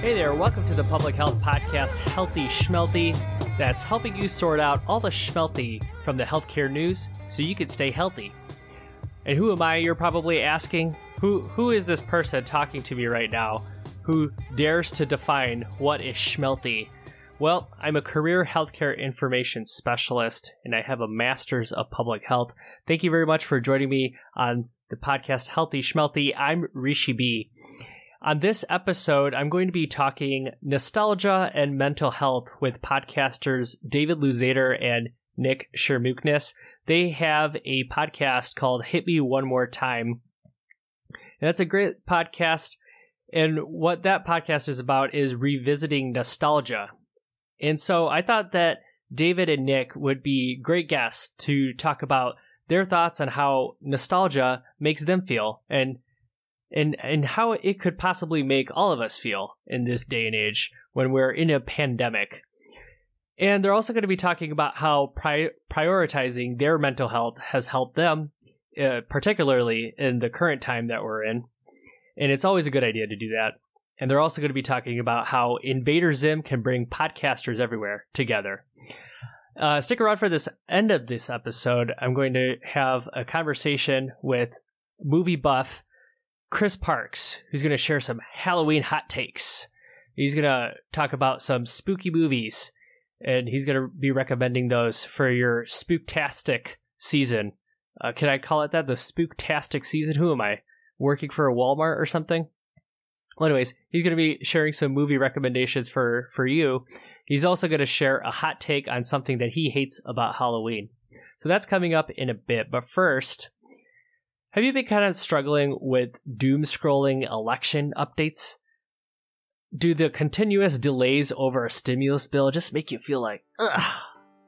Hey there, welcome to the Public Health Podcast, Healthy Schmelty, that's helping you sort out all the schmelty from the healthcare news so you can stay healthy. And who am I, you're probably asking? Who is this person talking to me right now who dares to define what is schmelty? Well, I'm a career healthcare information specialist, and I have a master's of public health. Thank you very much for joining me on the podcast Healthy Schmelty. I'm Rishi B. On this episode, I'm going to be talking nostalgia and mental health with podcasters David Luzader and Nick Shermuknis. They have a podcast called Hit Me One More Time. And that's a great podcast. And what that podcast is about is revisiting nostalgia. And so I thought that David and Nick would be great guests to talk about their thoughts on how nostalgia makes them feel and how it could possibly make all of us feel in this day and age when we're in a pandemic. And they're also going to be talking about how prioritizing their mental health has helped them, particularly in the current time that we're in. And it's always a good idea to do that. And they're also going to be talking about how Invader Zim can bring podcasters everywhere together. Stick around for this end of this episode. I'm going to have a conversation with movie buff Chris Parks, who's going to share some Halloween hot takes. He's going to talk about some spooky movies, and he's going to be recommending those for your spooktastic season. Can I call it that? The spooktastic season? Who am I? Working for a Walmart or something? Well, anyways, he's going to be sharing some movie recommendations for you. He's also going to share a hot take on something that he hates about Halloween. So that's coming up in a bit. But first, have you been kind of struggling with doom scrolling election updates? Do the continuous delays over a stimulus bill just make you feel like, ugh?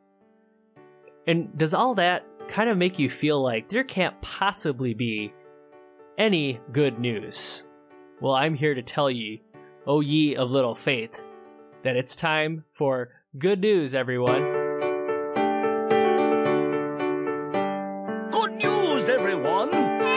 And does all that kind of make you feel like there can't possibly be any good news? Well, I'm here to tell ye, O ye of little faith, that it's time for good news, everyone. Good news, everyone!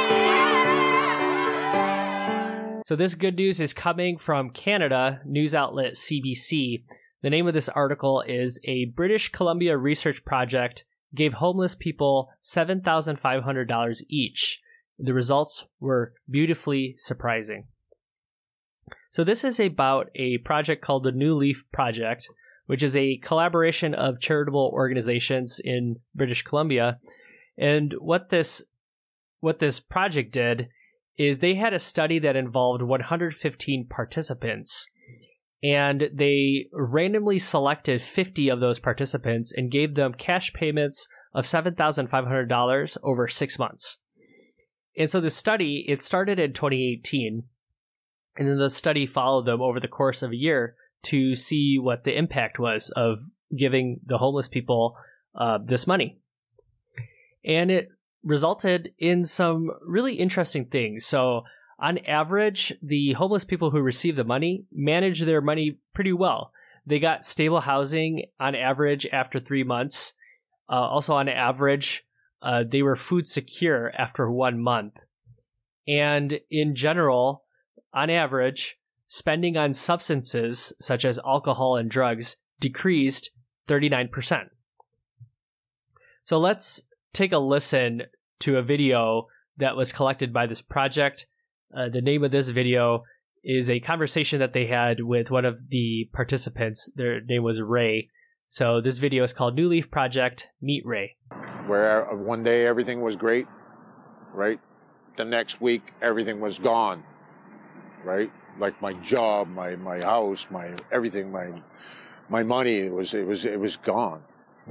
So this good news is coming from Canada, news outlet CBC. The name of this article is a British Columbia research project gave homeless people $7,500 each. The results were beautifully surprising. So this is about a project called the New Leaf Project, which is a collaboration of charitable organizations in British Columbia. And what this project did is they had a study that involved 115 participants, and they randomly selected 50 of those participants and gave them cash payments of $7,500 over 6 months. And so the study, it started in 2018, and then the study followed them over the course of a year to see what the impact was of giving the homeless people this money. And it resulted in some really interesting things. So on average, the homeless people who received the money managed their money pretty well. They got stable housing on average after 3 months. Also on average, they were food secure after 1 month. And in general, on average, spending on substances such as alcohol and drugs decreased 39%. So let's take a listen to a video that was collected by this project. The name of this video is a conversation that they had with one of the participants. Their name was Ray. So this video is called New Leaf Project, Meet Ray. Where one day everything was great, right? The next week everything was gone, right? Like my job, my house, my everything, my money, it was gone.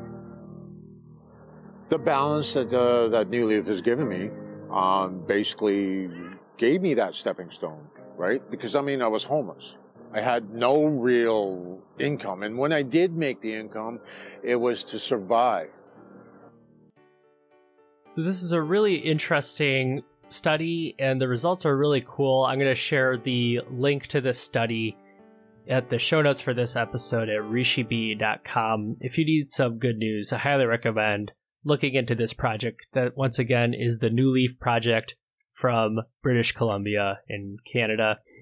The balance that New Leaf has given me basically gave me that stepping stone, right? Because, I mean, I was homeless. I had no real income. And when I did make the income, it was to survive. So this is a really interesting study, and the results are really cool. I'm going to share the link to this study at the show notes for this episode at rishib.com. If you need some good news, I highly recommend looking into this project that, once again, is the New Leaf Project from British Columbia in Canada.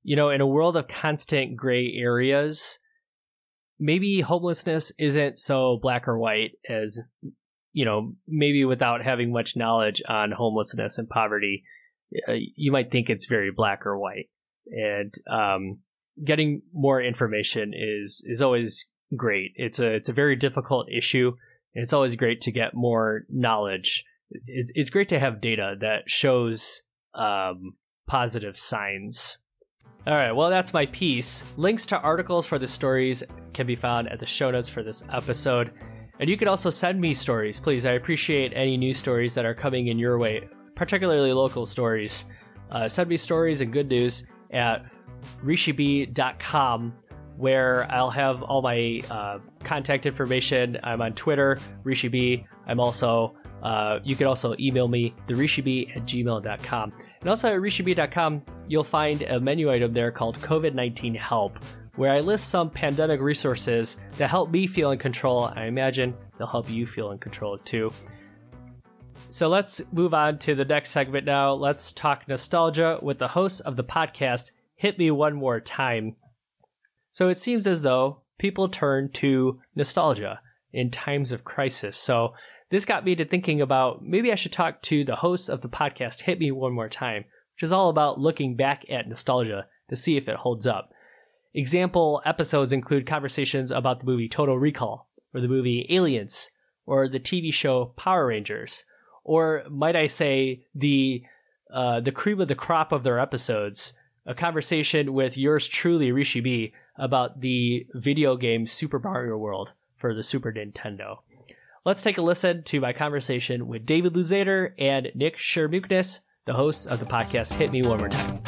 in a world of constant gray areas, maybe homelessness isn't so black or white as, maybe without having much knowledge on homelessness and poverty, you might think it's very black or white. And getting more information is always great. It's a very difficult issue, and it's always great to get more knowledge. It's great to have data that shows positive signs. All right, well, that's my piece. Links to articles for the stories can be found at the show notes for this episode. And you can also send me stories, please. I appreciate any news stories that are coming in your way, particularly local stories. Send me stories and good news at rishibi.com, where I'll have all my contact information. I'm on Twitter, rishibi. I'm also, you can also email me, therishibi@gmail.com. And also at rishibi.com, you'll find a menu item there called COVID-19 Help, where I list some pandemic resources that help me feel in control. I imagine they'll help you feel in control too. So let's move on to the next segment now. Let's talk nostalgia with the hosts of the podcast, Hit Me One More Time. So it seems as though people turn to nostalgia in times of crisis. So this got me to thinking about maybe I should talk to the hosts of the podcast, Hit Me One More Time, which is all about looking back at nostalgia to see if it holds up. Example episodes include conversations about the movie Total Recall, or the movie Aliens, or the TV show Power Rangers, or might I say the cream of the crop of their episodes, a conversation with yours truly, Rishi B, about the video game Super Mario World for the Super Nintendo. Let's take a listen to my conversation with David Luzader and Nick Shermuknis, the hosts of the podcast Hit Me One More Time.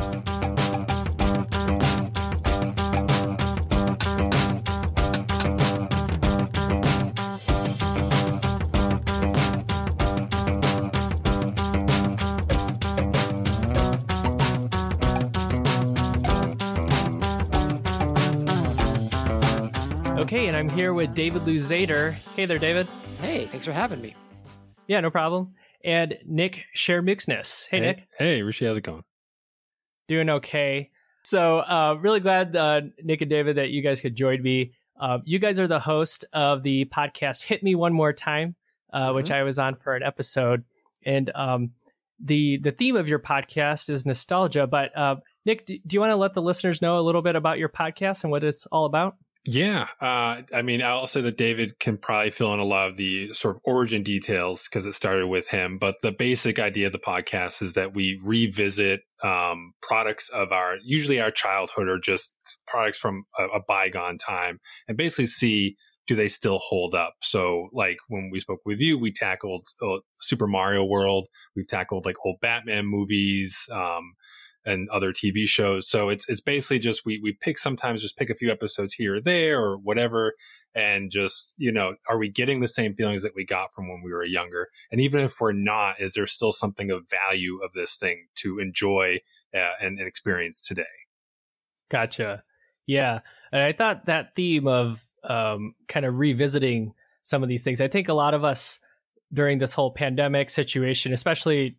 Okay, and I'm here with David Luzader. Hey there, David. Hey, thanks for having me. Yeah, no problem. And Nick Shermuknis. Hey, Nick. Hey, Rishi, how's it going? Doing okay. So really glad, Nick and David, that you guys could join me. You guys are the host of the podcast Hit Me One More Time, which I was on for an episode. And the theme of your podcast is nostalgia. But Nick, do you want to let the listeners know a little bit about your podcast and what it's all about? Yeah. I'll say that David can probably fill in a lot of the sort of origin details because it started with him. But the basic idea of the podcast is that we revisit products of usually our childhood or just products from a bygone time and basically see, do they still hold up? So like when we spoke with you, we tackled Super Mario World. We've tackled like old Batman movies, and other TV shows. So it's basically just, we pick a few episodes here or there or whatever. And just, are we getting the same feelings that we got from when we were younger? And even if we're not, is there still something of value of this thing to enjoy and experience today? Gotcha. Yeah. And I thought that theme of kind of revisiting some of these things, I think a lot of us during this whole pandemic situation, especially,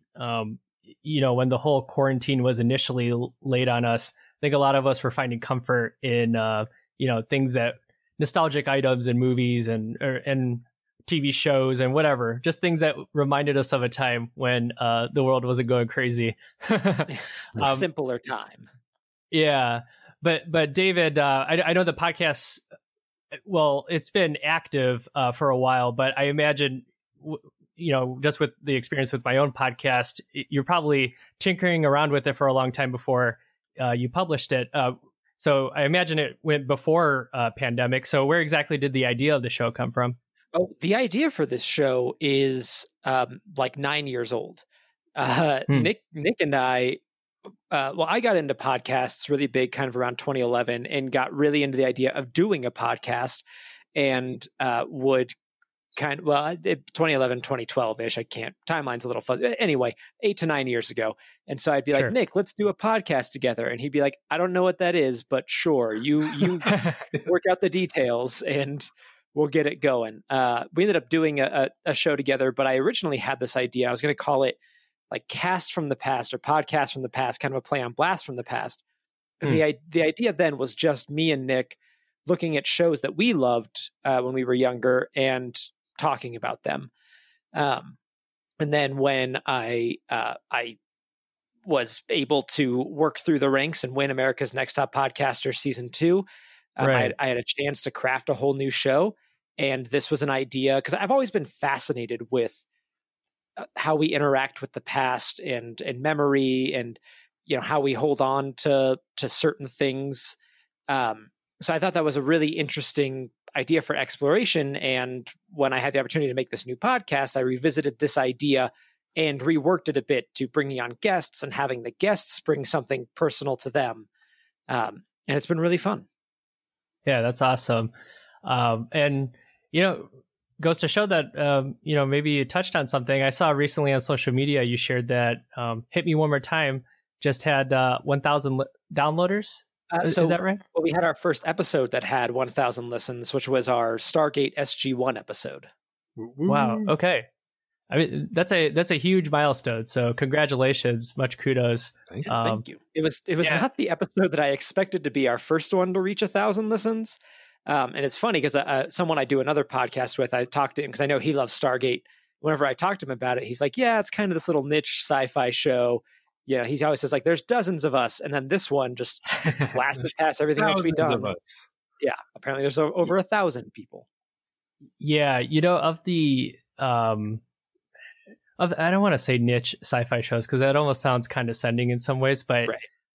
when the whole quarantine was initially laid on us, I think a lot of us were finding comfort in, things that nostalgic items and movies and TV shows and whatever, just things that reminded us of a time when the world wasn't going crazy. A simpler time. Yeah. But David, I know the podcast, well, it's been active for a while, but I imagine just with the experience with my own podcast, you're probably tinkering around with it for a long time before you published it. So I imagine it went before pandemic. So where exactly did the idea of the show come from? Oh, the idea for this show is like 9 years old. Nick and I, I got into podcasts really big kind of around 2011 and got really into the idea of doing a podcast and would 2011, 2012-ish. I can't, timeline's a little fuzzy. Anyway, 8 to 9 years ago. And so I'd be like, Nick, let's do a podcast together. And he'd be like, I don't know what that is, but sure, you work out the details and we'll get it going. We ended up doing a show together, but I originally had this idea. I was going to call it like Cast from the Past or Podcast from the Past, kind of a play on Blast from the Past. And the idea then was just me and Nick looking at shows that we loved when we were younger and talking about them. And then when I was able to work through the ranks and win America's Next Top Podcaster season 2, I had a chance to craft a whole new show. And this was an idea, because I've always been fascinated with how we interact with the past and memory, and how we hold on to certain things. So I thought that was a really interesting idea for exploration. And when I had the opportunity to make this new podcast, I revisited this idea and reworked it a bit to bringing on guests and having the guests bring something personal to them. And it's been really fun. Yeah, that's awesome. And, goes to show that, maybe you touched on something. I saw recently on social media, you shared that Hit Me One More Time just had 1,000 downloaders. Is that right? Well, we had our first episode that had 1,000 listens, which was our Stargate SG-1 episode. Wow. Okay. I mean, that's a huge milestone. So congratulations. Much kudos. Thank you. It was not the episode that I expected to be our first one to reach 1,000 listens. And it's funny because someone I do another podcast with, I talked to him because I know he loves Stargate. Whenever I talk to him about it, he's like, yeah, it's kind of this little niche sci-fi show. He always says, like, there's dozens of us. And then this one just blasted past everything else we've done. Yeah. Apparently there's over 1,000 people. Yeah. Of the, I don't want to say niche sci-fi shows because that almost sounds condescending in some ways, but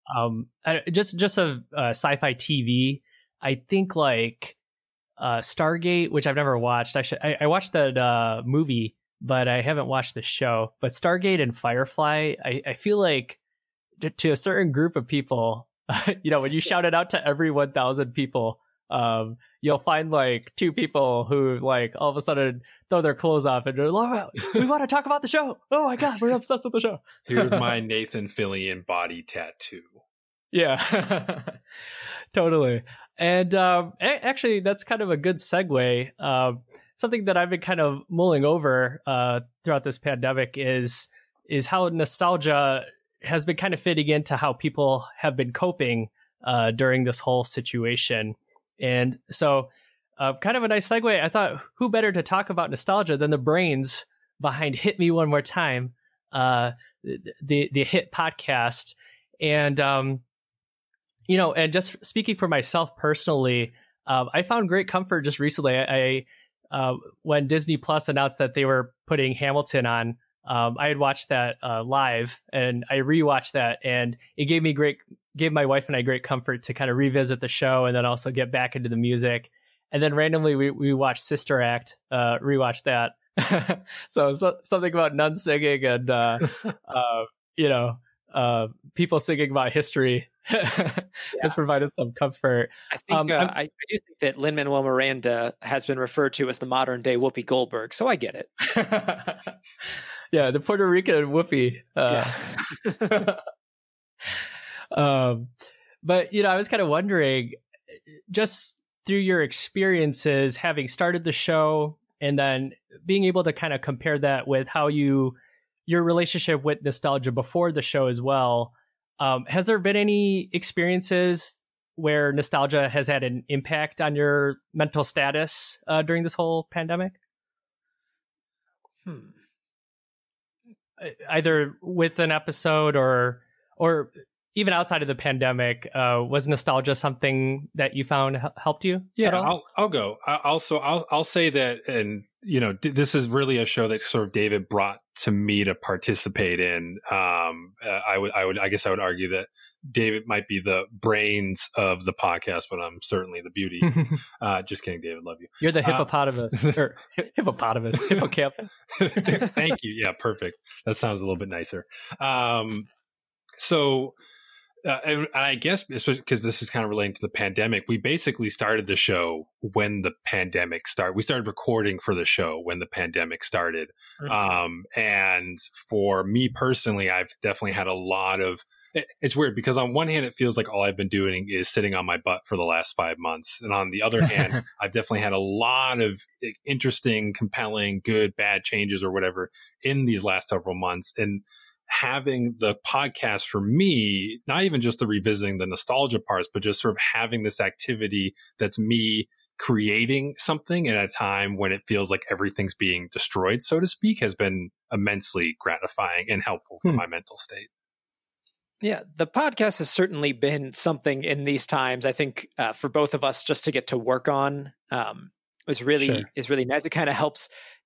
just of sci-fi TV, I think like Stargate, which I've never watched. I watched that movie, but I haven't watched the show. But Stargate and Firefly, I feel like to a certain group of people, when you shout it out to every 1,000 people, you'll find like 2 people who like all of a sudden throw their clothes off and they're like, we want to talk about the show. Oh my God, we're obsessed with the show. Here's my Nathan Fillion body tattoo. Yeah, totally. And actually, that's kind of a good segue. Something that I've been kind of mulling over throughout this pandemic is how nostalgia has been kind of fitting into how people have been coping during this whole situation. And so kind of a nice segue. I thought, who better to talk about nostalgia than the brains behind Hit Me One More Time, the hit podcast. And, and just speaking for myself personally, I found great comfort just recently. When Disney Plus announced that they were putting Hamilton on, I had watched that live, and I rewatched that, and it gave my wife and I great comfort to kind of revisit the show and then also get back into the music. And then randomly we watched Sister Act, rewatched that. so something about nuns singing and people singing about history has provided some comfort. I think I do think that Lin-Manuel Miranda has been referred to as the modern day Whoopi Goldberg, so I get it. Yeah, the Puerto Rican Whoopi. But I was kind of wondering, just through your experiences having started the show and then being able to kind of compare that with how your relationship with nostalgia before the show as well. Has there been any experiences where nostalgia has had an impact on your mental status during this whole pandemic? Either with an episode or even outside of the pandemic, was nostalgia something that you found helped you? Yeah, I'll go. I'll say that, and this is really a show that sort of David brought to me to participate in. I guess I would argue that David might be the brains of the podcast, but I'm certainly the beauty. Just kidding, David. Love you. You're the hippopotamus or hippocampus. Thank you. Yeah, perfect. That sounds a little bit nicer. And I guess, especially because this is kind of relating to the pandemic, we basically started the show when the pandemic started. We started recording for the show when the pandemic started. Mm-hmm. And for me personally, I've definitely had a lot of, it's weird because on one hand, it feels like all I've been doing is sitting on my butt for the last 5 months. And on the other hand, I've definitely had a lot of interesting, compelling, good, bad changes or whatever in these last several months. And having the podcast for me, not even just the revisiting the nostalgia parts, but just sort of having this activity that's me creating something at a time when it feels like everything's being destroyed, so to speak, has been immensely gratifying and helpful for my mental state. Yeah, the podcast has certainly been something in these times. I think for both of us, just to get to work on is really nice. It kind of helps,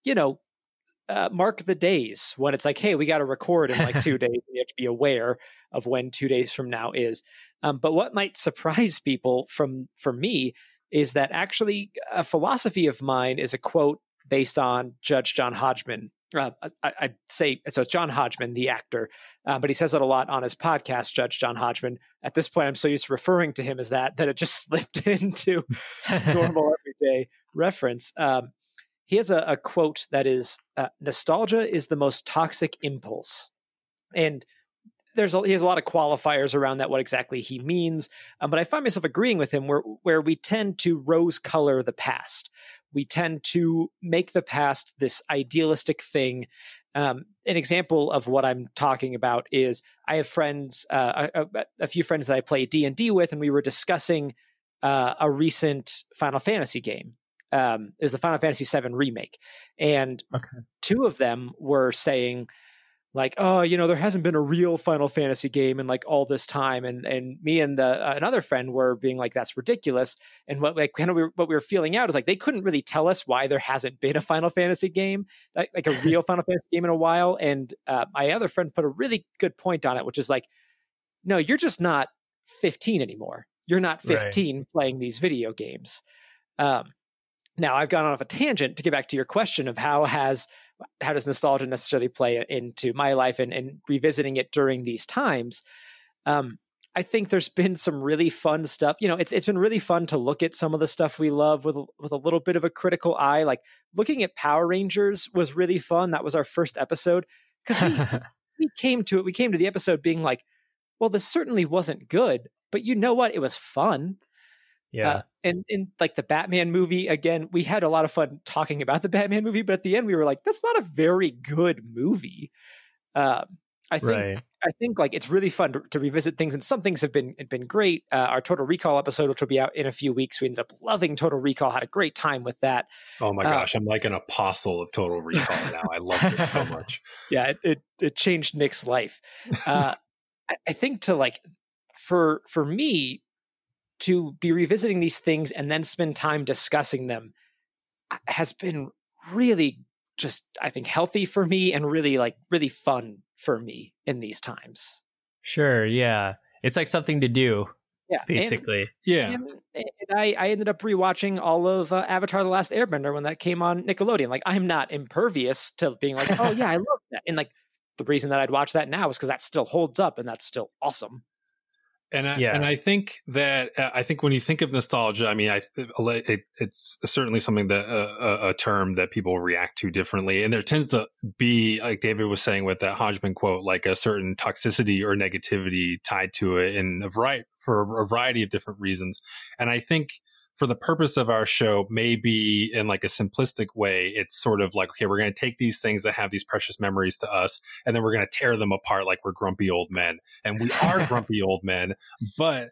mark the days when it's like, hey, we got to record in like 2 days. You have to be aware of when 2 days from now is. But what might surprise people for me is that actually a philosophy of mine is a quote based on Judge John Hodgman. I'd say, so it's John Hodgman, the actor, but he says it a lot on his podcast, Judge John Hodgman. At this point, I'm so used to referring to him as that it just slipped into normal everyday reference. He has a quote that is, nostalgia is the most toxic impulse. And he has a lot of qualifiers around that, what exactly he means. But I find myself agreeing with him where we tend to rose color the past. We tend to make the past this idealistic thing. An example of what I'm talking about is I have friends, a few friends that I play D&D with, and we were discussing a recent Final Fantasy game. It was the Final Fantasy VII remake. And two of them were saying, like, oh, there hasn't been a real Final Fantasy game in like all this time, and me and another friend were being like, that's ridiculous. And what we were feeling out is like they couldn't really tell us why there hasn't been a Final Fantasy game, like a real Final Fantasy game in a while. And my other friend put a really good point on it, which is like, no, you're just not 15 anymore. You're not 15 playing these video games. Now I've gone off a tangent to get back to your question of how does nostalgia necessarily play into my life and revisiting it during these times. I think there's been some really fun stuff. It's been really fun to look at some of the stuff we love with a little bit of a critical eye. Like looking at Power Rangers was really fun. That was our first episode because we came to the episode being like, well, this certainly wasn't good, but you know what? It was fun. Yeah. And in like the Batman movie, again, we had a lot of fun talking about the Batman movie, but at the end we were like, that's not a very good movie. I think like it's really fun to revisit things, and some things have been great. Our Total Recall episode, which will be out in a few weeks, we ended up loving Total Recall, had a great time with that. Oh my gosh, I'm like an apostle of Total Recall now. I love it so much. Yeah, it changed Nick's life. I think to like for me, to be revisiting these things and then spend time discussing them has been really just, I think, healthy for me and really fun for me in these times. Sure. Yeah. It's like something to do. Yeah. Basically. And I ended up rewatching all of Avatar: The Last Airbender when that came on Nickelodeon. Like, I'm not impervious to being like, oh yeah, I love that. And like the reason that I'd watch that now is because that still holds up and that's still awesome. And I think that when you think of nostalgia, I mean, it's certainly something that a term that people react to differently, and there tends to be, like David was saying with that Hodgman quote, like a certain toxicity or negativity tied to it, for a variety of different reasons. And I think for the purpose of our show, maybe in like a simplistic way, it's sort of like, okay, we're going to take these things that have these precious memories to us, and then we're going to tear them apart like we're grumpy old men. And we are grumpy old men, but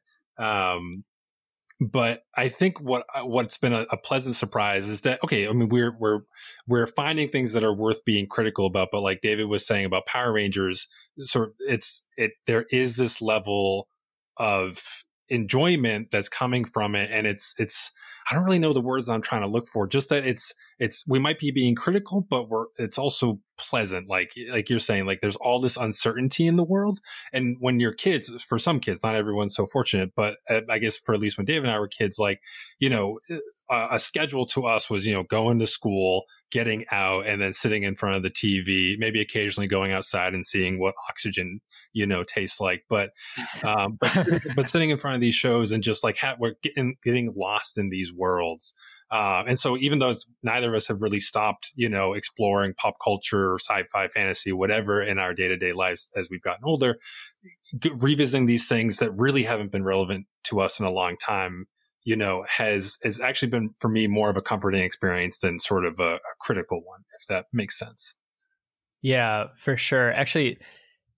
I think what's been a pleasant surprise is that, okay, I mean, we're finding things that are worth being critical about, but like David was saying about Power Rangers, sort of there is this level of enjoyment that's coming from it, and it's I don't really know the words I'm trying to look for, just that it's we might be being critical, but it's also pleasant, like you're saying, like there's all this uncertainty in the world. And when you're kids, for some kids, not everyone's so fortunate, but I guess for at least when Dave and I were kids, like, a schedule to us was, going to school, getting out, and then sitting in front of the TV, maybe occasionally going outside and seeing what oxygen, tastes like. But sitting in front of these shows and just like we're getting lost in these worlds. And so even though neither of us have really stopped, exploring pop culture or sci-fi, fantasy, whatever in our day-to-day lives as we've gotten older, revisiting these things that really haven't been relevant to us in a long time, has actually been for me more of a comforting experience than sort of a critical one, if that makes sense. Yeah, for sure. Actually,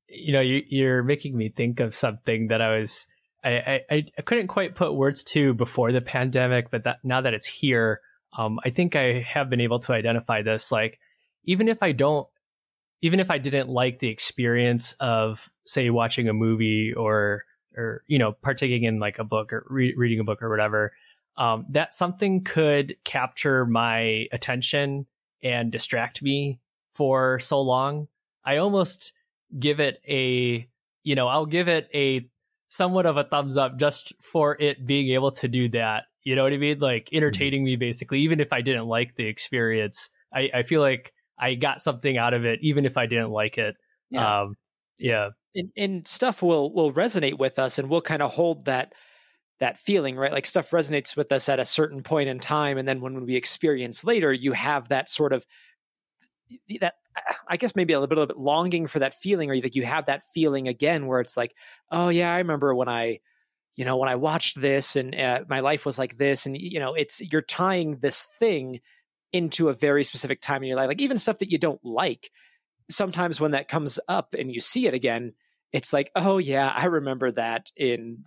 you're making me think of something that I couldn't quite put words to before the pandemic, but that now that it's here, I think I have been able to identify this. Like, even if I didn't like the experience of, say, watching a movie or partaking in like a book or reading a book or whatever, that something could capture my attention and distract me for so long. I almost give it I'll give it a somewhat of a thumbs up just for it being able to do that. You know what I mean? Like, entertaining me, basically, even if I didn't like the experience. I feel like I got something out of it, even if I didn't like it. Yeah. And stuff will resonate with us, and we'll kind of hold that feeling, right? Like, stuff resonates with us at a certain point in time, and then when we experience later, you have that sort of that, I guess, maybe a little bit longing for that feeling, or you have that feeling again where it's like, oh yeah, I remember when I watched this and my life was like this, and you're tying this thing into a very specific time in your life. Like, even stuff that you don't like, sometimes when that comes up and you see it again, it's like, oh yeah, I remember that in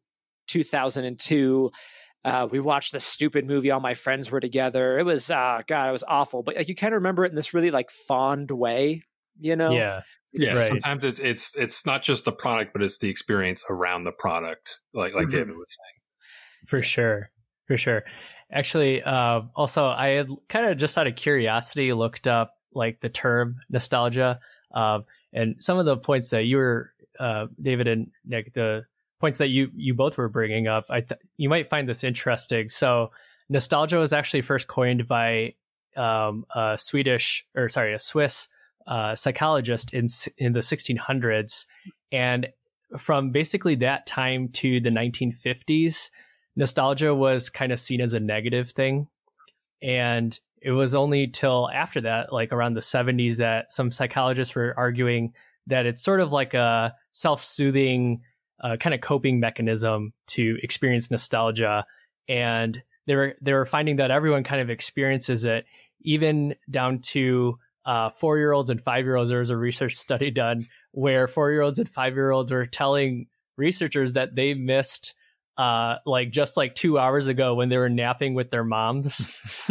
2002. We watched this stupid movie. All my friends were together. It was, God, it was awful. But like, you kind of remember it in this really like fond way, Yeah. Yeah. Right. Sometimes it's not just the product, but it's the experience around the product, like David was saying. For sure. Actually, also, I had kind of just out of curiosity looked up like the term nostalgia, and some of the points that you were, David and Nick, the points that you both were bringing up, you might find this interesting. So, nostalgia was actually first coined by a Swiss psychologist in the 1600s, and from basically that time to the 1950s, nostalgia was kind of seen as a negative thing. And it was only till after that, like around the 70s, that some psychologists were arguing that it's sort of like a self-soothing kind of coping mechanism to experience nostalgia. And they were finding that everyone kind of experiences it, even down to 4-year-olds and 5-year-olds. There was a research study done where 4-year-olds and 5-year-olds were telling researchers that they missed just 2 hours ago when they were napping with their moms.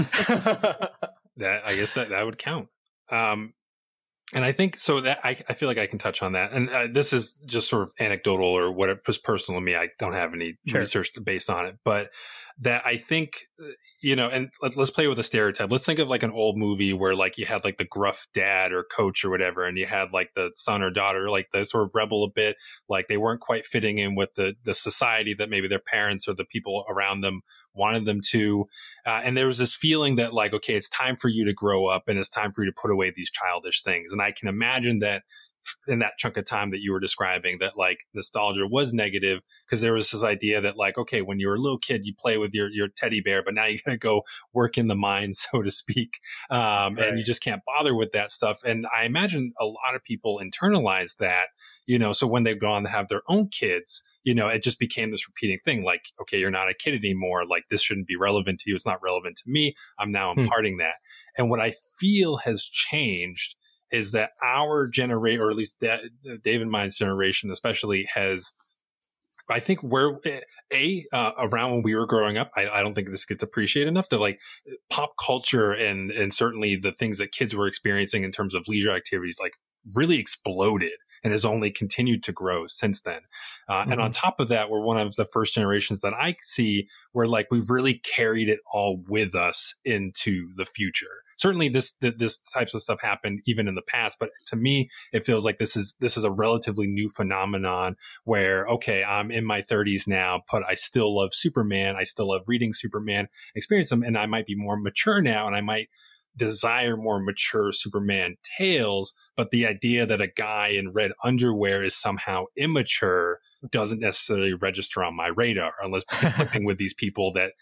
I guess that would count. And I think so that I feel like I can touch on that. And this is just sort of anecdotal, or what it was personal to me. I don't have any research based on it, but that I think, and let's play with a stereotype. Let's think of like an old movie where like you had like the gruff dad or coach or whatever, and you had like the son or daughter, like the sort of rebel a bit, like they weren't quite fitting in with the society that maybe their parents or the people around them wanted them to. And there was this feeling that like, okay, it's time for you to grow up, and it's time for you to put away these childish things. And I can imagine that in that chunk of time that you were describing, that like nostalgia was negative, because there was this idea that like, okay, when you were a little kid, you play with your teddy bear, but now you're going to go work in the mines, so to speak. Right. And you just can't bother with that stuff. And I imagine a lot of people internalize that, so when they've gone to have their own kids, it just became this repeating thing. Like, okay, you're not a kid anymore. Like, this shouldn't be relevant to you. It's not relevant to me. I'm now imparting that. And what I feel has changed is that our generation, or at least Dave and mine's generation especially, has, I think, where around when we were growing up, I don't think this gets appreciated enough, that like pop culture and certainly the things that kids were experiencing in terms of leisure activities, like really exploded and has only continued to grow since then. And on top of that, we're one of the first generations that I see where like we've really carried it all with us into the future. Certainly this types of stuff happened even in the past, but to me, it feels like this is a relatively new phenomenon where, okay, I'm in my 30s now, but I still love Superman. I still love reading Superman, experience them, and I might be more mature now, and I might desire more mature Superman tales, but the idea that a guy in red underwear is somehow immature doesn't necessarily register on my radar, unless I'm flipping with these people that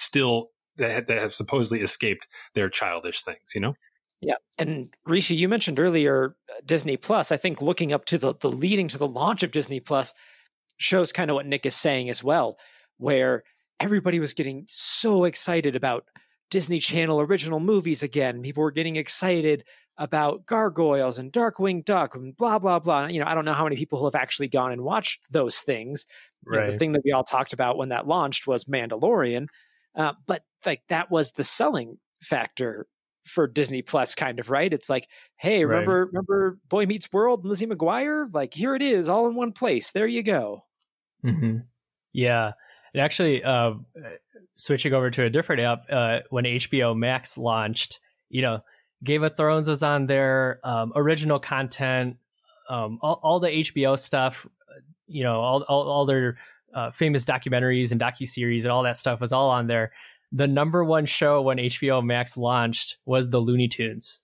have supposedly escaped their childish things, Yeah. And Rishi, you mentioned earlier Disney Plus. I think looking up to the leading to the launch of Disney Plus shows kind of what Nick is saying as well, where everybody was getting so excited about Disney Channel original movies again. People were getting excited about gargoyles and Darkwing Duck and blah, blah, blah. You know, I don't know how many people have actually gone and watched those things. You know, the thing that we all talked about when that launched was Mandalorian. But like that was the selling factor for Disney Plus, kind of, right? It's like, hey, remember Boy Meets World and Lizzie McGuire? Like, here it is, all in one place. There you go. Mm-hmm. Yeah. And actually, switching over to a different app, when HBO Max launched, you know, Game of Thrones was on there, original content, all the HBO stuff, you know, all their famous documentaries and docuseries and all that stuff was all on there. The number one show when HBO Max launched was the Looney Tunes.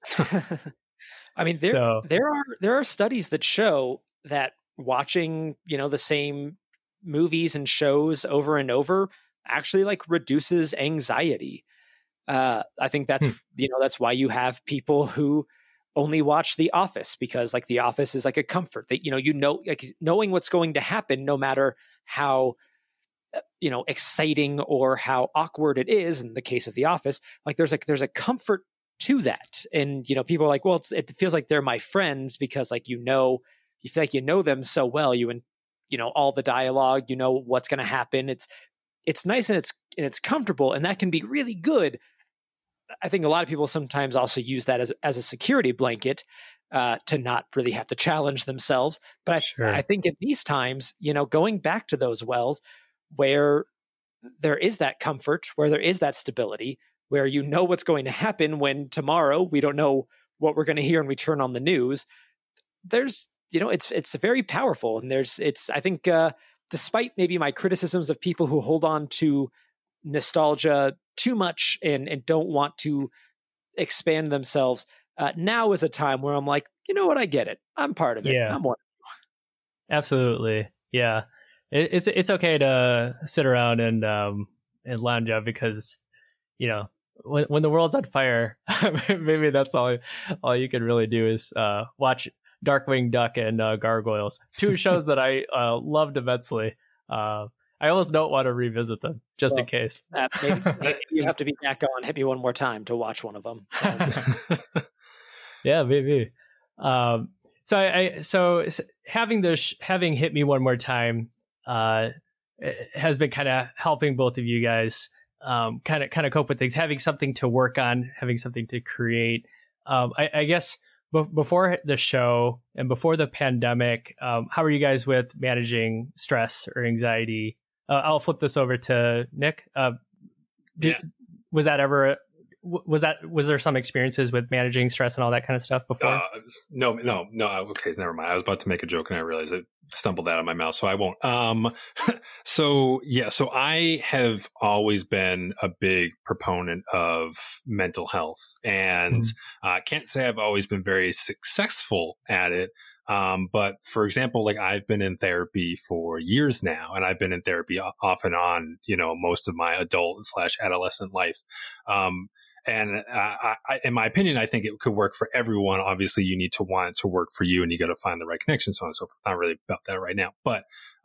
I mean, there are studies that show that watching, you know, the same movies and shows over and over actually like reduces anxiety. I think that's, you know, that's why you have people who only watch The Office, because like The Office is like a comfort that, you know, like knowing what's going to happen, no matter how, you know, exciting or how awkward it is in the case of The Office, like there's a comfort to that. And, you know, people are like, well, it feels like they're my friends because like, you feel like you know them so well, you know, all the dialogue, you know, what's going to happen. It's nice and it's comfortable, and that can be really good. I think a lot of people sometimes also use that as a security blanket to not really have to challenge themselves. But I think in these times, you know, going back to those wells where there is that comfort, where there is that stability, where you know what's going to happen when tomorrow we don't know what we're going to hear when we turn on the news. There's, you know, it's very powerful. And I think despite maybe my criticisms of people who hold on to nostalgia too much and don't want to expand themselves, now is a time where I'm like, you know what, I get it. I'm part of it. Yeah. I'm one. Absolutely. Yeah. It's okay to sit around and lounge out because, you know, when the world's on fire, maybe that's all you can really do is watch Darkwing Duck and Gargoyles, two shows that I loved immensely. I almost don't want to revisit them just in case. Maybe you have to be back on. Hit me one more time to watch one of them. Yeah, maybe. So having Hit Me One More Time has been kind of helping both of you guys kind of cope with things, having something to work on, having something to create. I guess before the show and before the pandemic, how are you guys with managing stress or anxiety? I'll flip this over to Nick. Was there some experiences with managing stress and all that kind of stuff before? No. Okay, never mind. I was about to make a joke and I realized it stumbled out of my mouth, so I won't. So I have always been a big proponent of mental health, and I can't say I've always been very successful at it. But for example, like I've been in therapy for years now, and I've been in therapy off and on, you know, most of my adult/adolescent life. And in my opinion, I think it could work for everyone. Obviously, you need to want it to work for you, and you got to find the right connection, so on and so forth. Not really about that right now, but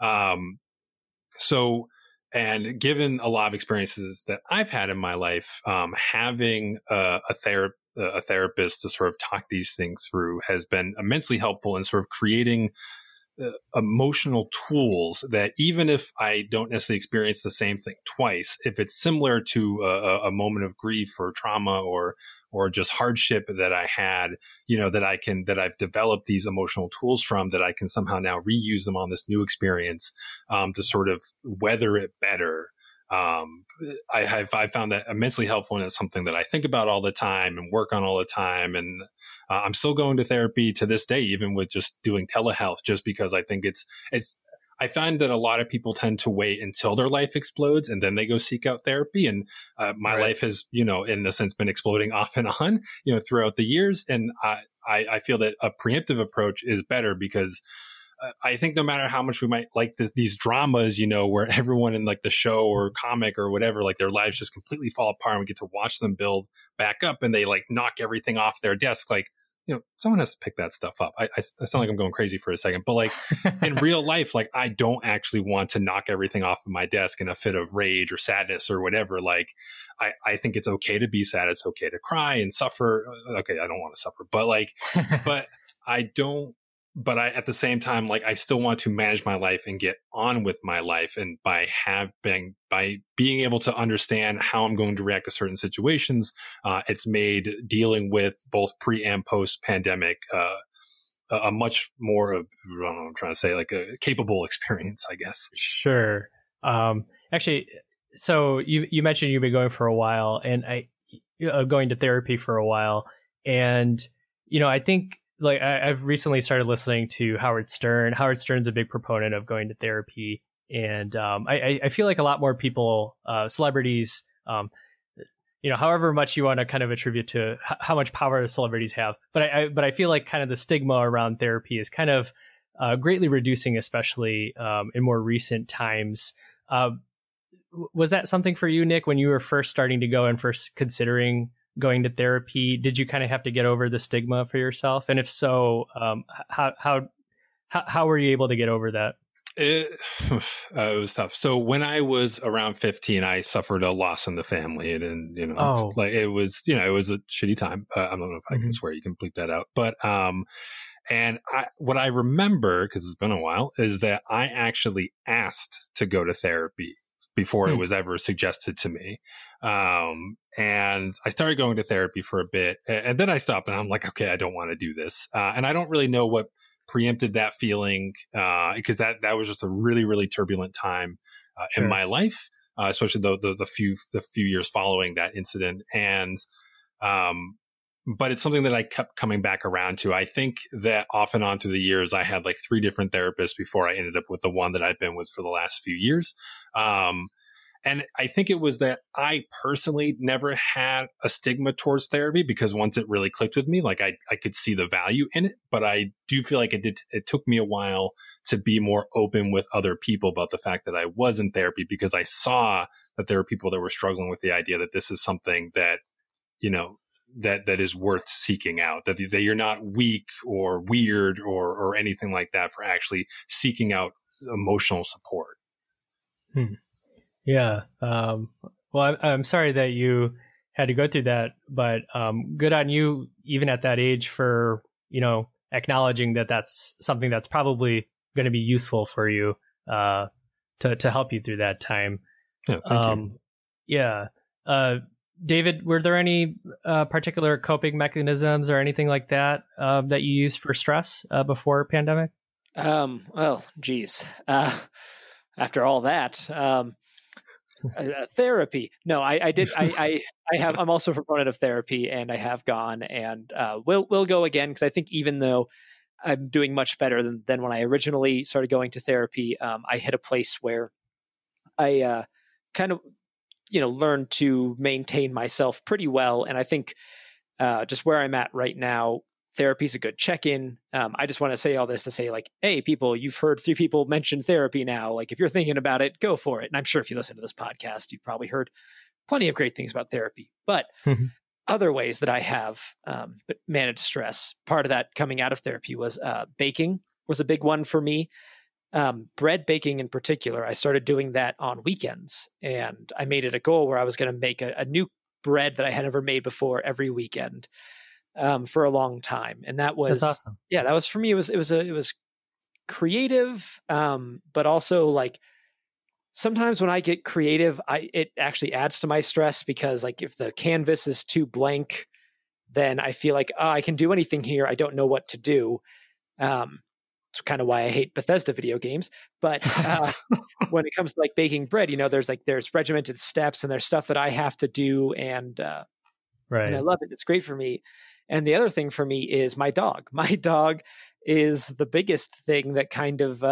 and given a lot of experiences that I've had in my life, having a therapist to sort of talk these things through has been immensely helpful in sort of creating emotional tools that even if I don't necessarily experience the same thing twice, if it's similar to a moment of grief or trauma or just hardship that I had, you know, that I've developed these emotional tools from, that I can somehow now reuse them on this new experience to sort of weather it better. I found that immensely helpful, and it's something that I think about all the time and work on all the time. And I'm still going to therapy to this day, even with just doing telehealth, just because I think I find that a lot of people tend to wait until their life explodes and then they go seek out therapy. And my life has, you know, in a sense been exploding off and on, you know, throughout the years. And I feel that a preemptive approach is better because I think no matter how much we might like these dramas, you know, where everyone in like the show or comic or whatever, like their lives just completely fall apart and we get to watch them build back up and they like knock everything off their desk. Like, someone has to pick that stuff up. I sound like I'm going crazy for a second, but like in real life, like I don't actually want to knock everything off of my desk in a fit of rage or sadness or whatever. Like I think it's okay to be sad. It's okay to cry and suffer. Okay, I don't want to suffer, but like, but I don't. But at the same time, like I still want to manage my life and get on with my life. And by being able to understand how I'm going to react to certain situations, it's made dealing with both pre and post pandemic, a much more of, I don't know what I'm trying to say, like a capable experience, I guess. Sure. Actually, so you mentioned you've been going for a while and going to therapy for a while. And, I think, like I've recently started listening to Howard Stern. Howard Stern's a big proponent of going to therapy, and I feel like a lot more people, celebrities, however much you want to kind of attribute to how much power celebrities have, but I feel like kind of the stigma around therapy is kind of greatly reducing, especially in more recent times. Was that something for you, Nick, when you were first starting to go and first considering going to therapy? Did you kind of have to get over the stigma for yourself? And if so, how were you able to get over that? It was tough. So when I was around 15, I suffered a loss in the family, and like it was a shitty time. I don't know if I can swear, you can bleep that out. But and what I remember, because it's been a while, is that I actually asked to go to therapy before it was ever suggested to me. And I started going to therapy for a bit, and then I stopped, and I'm like, okay, I don't want to do this. And I don't really know what preempted that feeling, because that was just a really, really turbulent time in my life, especially the few years following that incident. And but it's something that I kept coming back around to. I think that off and on through the years, I had like 3 different therapists before I ended up with the one that I've been with for the last few years. And I think it was that I personally never had a stigma towards therapy, because once it really clicked with me, like I could see the value in it. But I do feel like it took me a while to be more open with other people about the fact that I was in therapy, because I saw that there were people that were struggling with the idea that this is something that, that is worth seeking out, that you're not weak or weird or anything like that for actually seeking out emotional support. Yeah. Well, I'm sorry that you had to go through that, but good on you, even at that age, for, acknowledging that that's something that's probably going to be useful for you to help you through that time. Yeah, thank you. Yeah. David, were there any particular coping mechanisms or anything like that that you used for stress before pandemic? Well, geez. After all that, therapy. No, I did. I'm also a proponent of therapy, and I have gone, and we'll go again, because I think even though I'm doing much better than when I originally started going to therapy, I hit a place where I kind of learned to maintain myself pretty well, and I think just where I'm at right now, therapy is a good check-in. I just want to say all this to say, like, hey, people, you've heard 3 people mention therapy now. Like, if you're thinking about it, go for it. And I'm sure if you listen to this podcast, you've probably heard plenty of great things about therapy. But other ways that I have managed stress, part of that coming out of therapy was baking was a big one for me. Bread baking in particular, I started doing that on weekends. And I made it a goal where I was going to make a new bread that I had never made before every weekend. For a long time, and that was awesome. Yeah, that was for me. It was creative, but also like sometimes when I get creative, it actually adds to my stress, because like if the canvas is too blank, then I feel like I can do anything here. I don't know what to do. It's kind of why I hate Bethesda video games. But when it comes to like baking bread, there's regimented steps, and there's stuff that I have to do, and and I love it. It's great for me. And the other thing for me is my dog. My dog is the biggest thing that kind of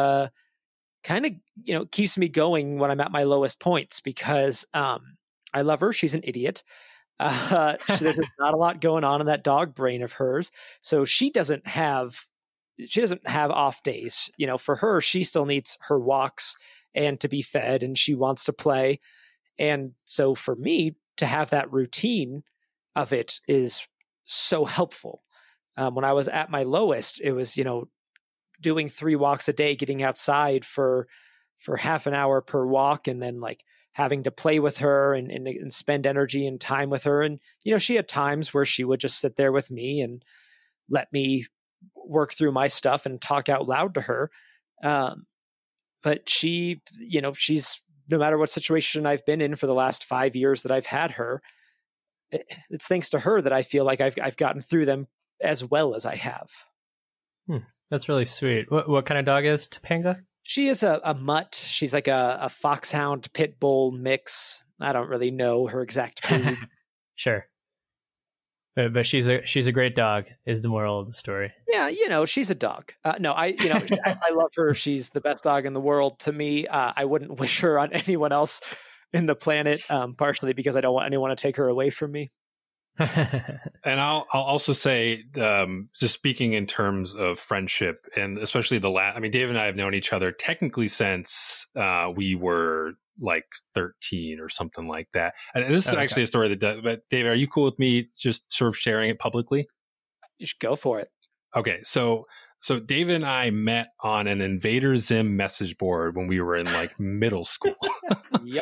keeps me going when I'm at my lowest points, because I love her. She's an idiot. There's not a lot going on in that dog brain of hers. So she doesn't have off days. For her, she still needs her walks and to be fed, and she wants to play. And so for me to have that routine of it is so helpful. When I was at my lowest, it was, doing 3 walks a day, getting outside for half an hour per walk, and then like having to play with her and spend energy and time with her. And, she had times where she would just sit there with me and let me work through my stuff and talk out loud to her. But she, she's, no matter what situation I've been in for the last 5 years that I've had her, it's thanks to her that I feel like I've gotten through them as well as I have. That's really sweet. What kind of dog is Topanga? She is a mutt. She's like a foxhound pit bull mix. I don't really know her exact breed. Sure. But she's a great dog is the moral of the story. Yeah, she's a dog. No, I love her. She's the best dog in the world to me. I wouldn't wish her on anyone else in the planet, partially because I don't want anyone to take her away from me. And I'll also say, just speaking in terms of friendship, and especially Dave and I have known each other technically since we were like 13 or something like that. And this is actually a story but David, are you cool with me just sort of sharing it publicly? You should go for it. Okay, so David and I met on an Invader Zim message board when we were in like middle school. Yep.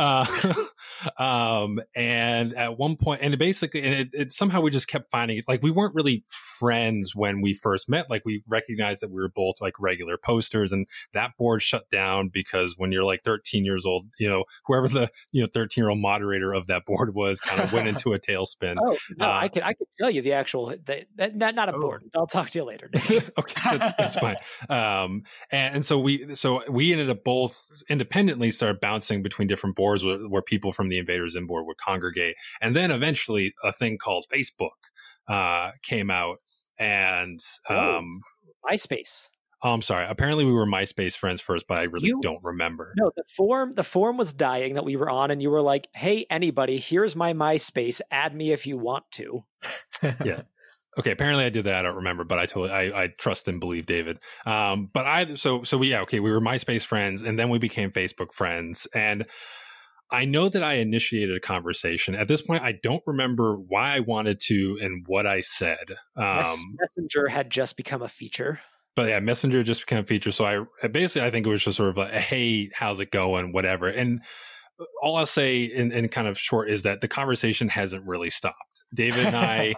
And at one point, and basically, it somehow we just kept finding it. Like we weren't really friends when we first met. Like we recognized that we were both like regular posters, and that board shut down because when you're like 13 years old, whoever the 13-year-old moderator of that board was kind of went into a tailspin. Oh no, I could tell you the actual not a board. I'll talk to you later, Nick. Okay, that's fine. And so we ended up both independently started bouncing between different boards where people from the Invader Zim board would congregate, and then eventually a thing called Facebook came out, and MySpace. Oh, I'm sorry. Apparently, we were MySpace friends first, but I really don't remember. No, the forum was dying that we were on, and you were like, "Hey, anybody, here's my MySpace. Add me if you want to." Yeah. Okay, apparently I did that. I don't remember, but I trust and believe David. We were MySpace friends, and then we became Facebook friends. And I know that I initiated a conversation. At this point, I don't remember why I wanted to and what I said. Messenger had just become a feature. But yeah, Messenger just became a feature. So I think it was just sort of like, hey, how's it going? Whatever. And all I'll say in kind of short is that the conversation hasn't really stopped. David and I...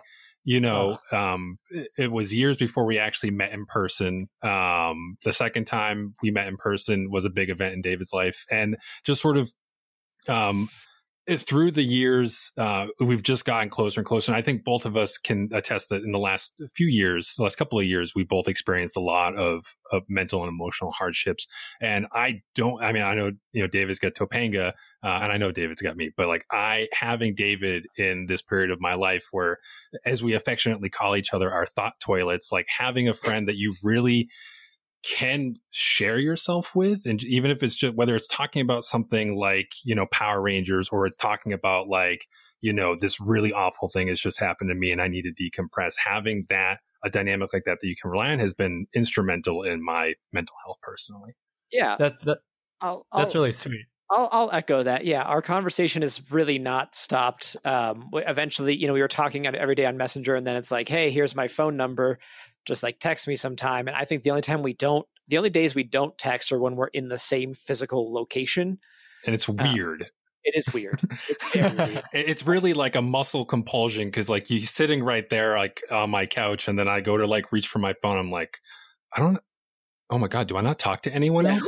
it was years before we actually met in person. The second time we met in person was a big event in David's life, and just sort of through the years, we've just gotten closer and closer. And I think both of us can attest that in the last couple of years, we both experienced a lot of mental and emotional hardships. And I know, David's got Topanga, and I know David's got me, but like having David in this period of my life where, as we affectionately call each other, our thought toilets, like having a friend that you really can share yourself with, and even if it's just whether it's talking about something like Power Rangers, or it's talking about like this really awful thing has just happened to me and I need to decompress, having a dynamic like that you can rely on has been instrumental in my mental health personally. Yeah, that's really sweet. I'll echo that. Yeah, our conversation has really not stopped. Eventually, we were talking every day on Messenger, and then it's like, hey, here's my phone number. Just like text me sometime. And I think the only days we don't text are when we're in the same physical location. And it's weird. It is weird. It's very weird. It's really like a muscle compulsion, because like you're sitting right there like on my couch, and then I go to like reach for my phone. I'm like, oh my God, do I not talk to anyone else?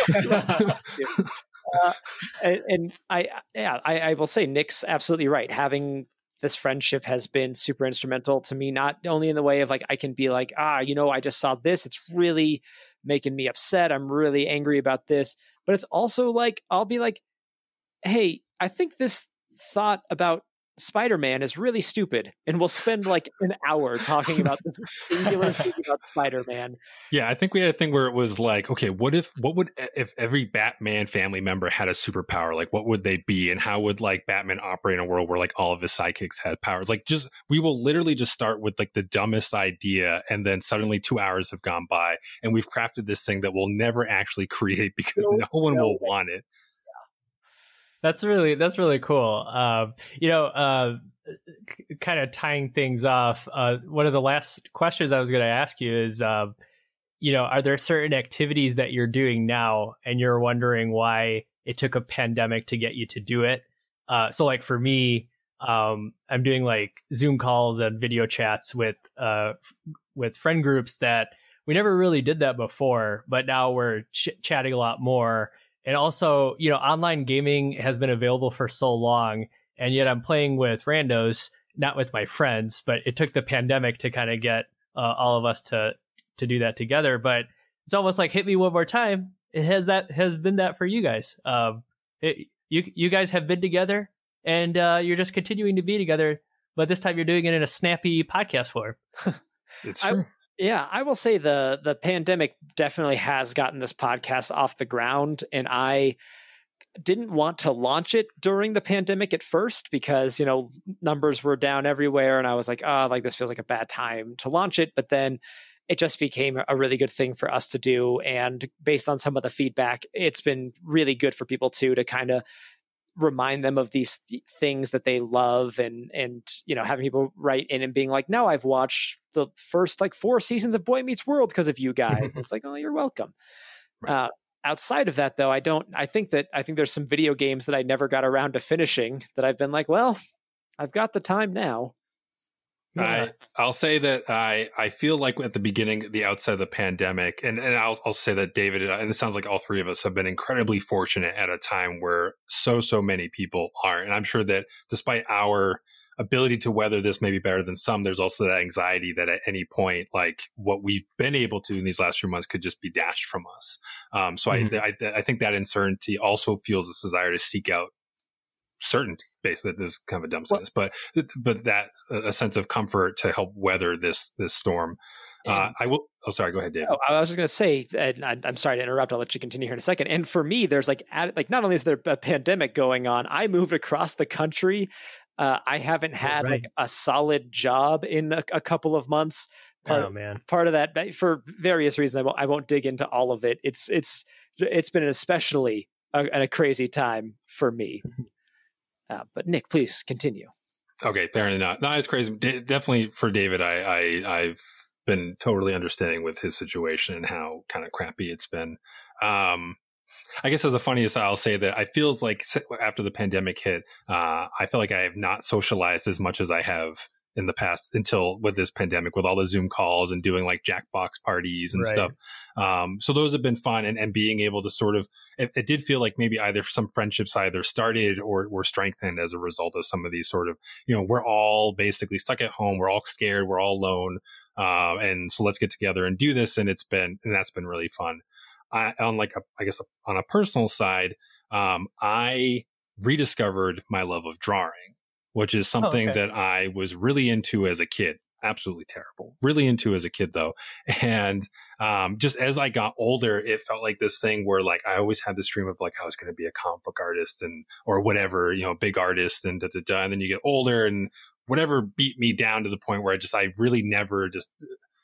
And I will say Nick's absolutely right. Having this friendship has been super instrumental to me, not only in the way of like, I can be like, I just saw this. It's really making me upset. I'm really angry about this. But it's also like, I'll be like, hey, I think this thought about Spider-Man is really stupid. And we'll spend like an hour talking about this singular thing about Spider-Man. Yeah, I think we had a thing where it was like, okay, what if every Batman family member had a superpower? Like, what would they be? And how would like Batman operate in a world where like all of his sidekicks had powers? Like, we will literally just start with like the dumbest idea, and then suddenly 2 hours have gone by, and we've crafted this thing that we'll never actually create because no one will want it. That's really cool. kind of tying things off, one of the last questions I was going to ask you is, are there certain activities that you're doing now and you're wondering why it took a pandemic to get you to do it? So like for me, I'm doing like Zoom calls and video chats with friend groups that we never really did that before, but now we're chatting a lot more. And also, online gaming has been available for so long, and yet I'm playing with randos, not with my friends, but it took the pandemic to kind of get all of us to do that together. But it's almost like hit me one more time. It has been that for you guys. You guys have been together, and you're just continuing to be together, but this time you're doing it in a snappy podcast form. It's true. I will say the pandemic definitely has gotten this podcast off the ground, and I didn't want to launch it during the pandemic at first because, numbers were down everywhere, and I was like, this feels like a bad time to launch it. But then it just became a really good thing for us to do. And based on some of the feedback, it's been really good for people too, to kind of remind them of these things that they love, and having people write in and being like, no, I've watched the first 4 seasons of Boy Meets World because of you guys. It's like, oh, you're welcome. Right. Outside of that, though, I think there's some video games that I never got around to finishing that I've been like, well, I've got the time now. Yeah. I'll say that I feel like at the beginning, the outset of the pandemic, and I'll say that David, and it sounds like all three of us have been incredibly fortunate at a time where so many people aren't. And I'm sure that despite our ability to weather this maybe better than some, there's also that anxiety that at any point, like what we've been able to in these last few months could just be dashed from us. So I think that uncertainty also fuels this desire to seek out certainty. Basically, there's kind of a dumb sentence, but that a sense of comfort to help weather this storm. I will. Oh, sorry. Go ahead, David. I was just going to say, and I'm sorry to interrupt. I'll let you continue here in a second. And for me, there's not only is there a pandemic going on, I moved across the country. I haven't had a solid job in a couple of months. Part of that, for various reasons, I won't dig into all of it. It's been especially a crazy time for me. But Nick, please continue. Okay, apparently not. No, it's crazy. Definitely for David, I've been totally understanding with his situation and how kind of crappy it's been. I guess as the funniest, I'll say that I feels like after the pandemic hit, I feel like I have not socialized as much as I have in the past until with this pandemic, with all the Zoom calls and doing like Jackbox parties and stuff. So those have been fun, and being able to sort of, it did feel like maybe either some friendships either started or were strengthened as a result of some of these sort of, we're all basically stuck at home. We're all scared. We're all alone. And so let's get together and do this. And that's been really fun. On a personal side, I rediscovered my love of drawing, which is something that I was really into as a kid. Absolutely terrible. Really into as a kid, though. And just as I got older, it felt like this thing where like I always had this dream of like I was going to be a comic book artist or whatever, big artist and da-da-da. And then you get older and whatever beat me down to the point where I really never just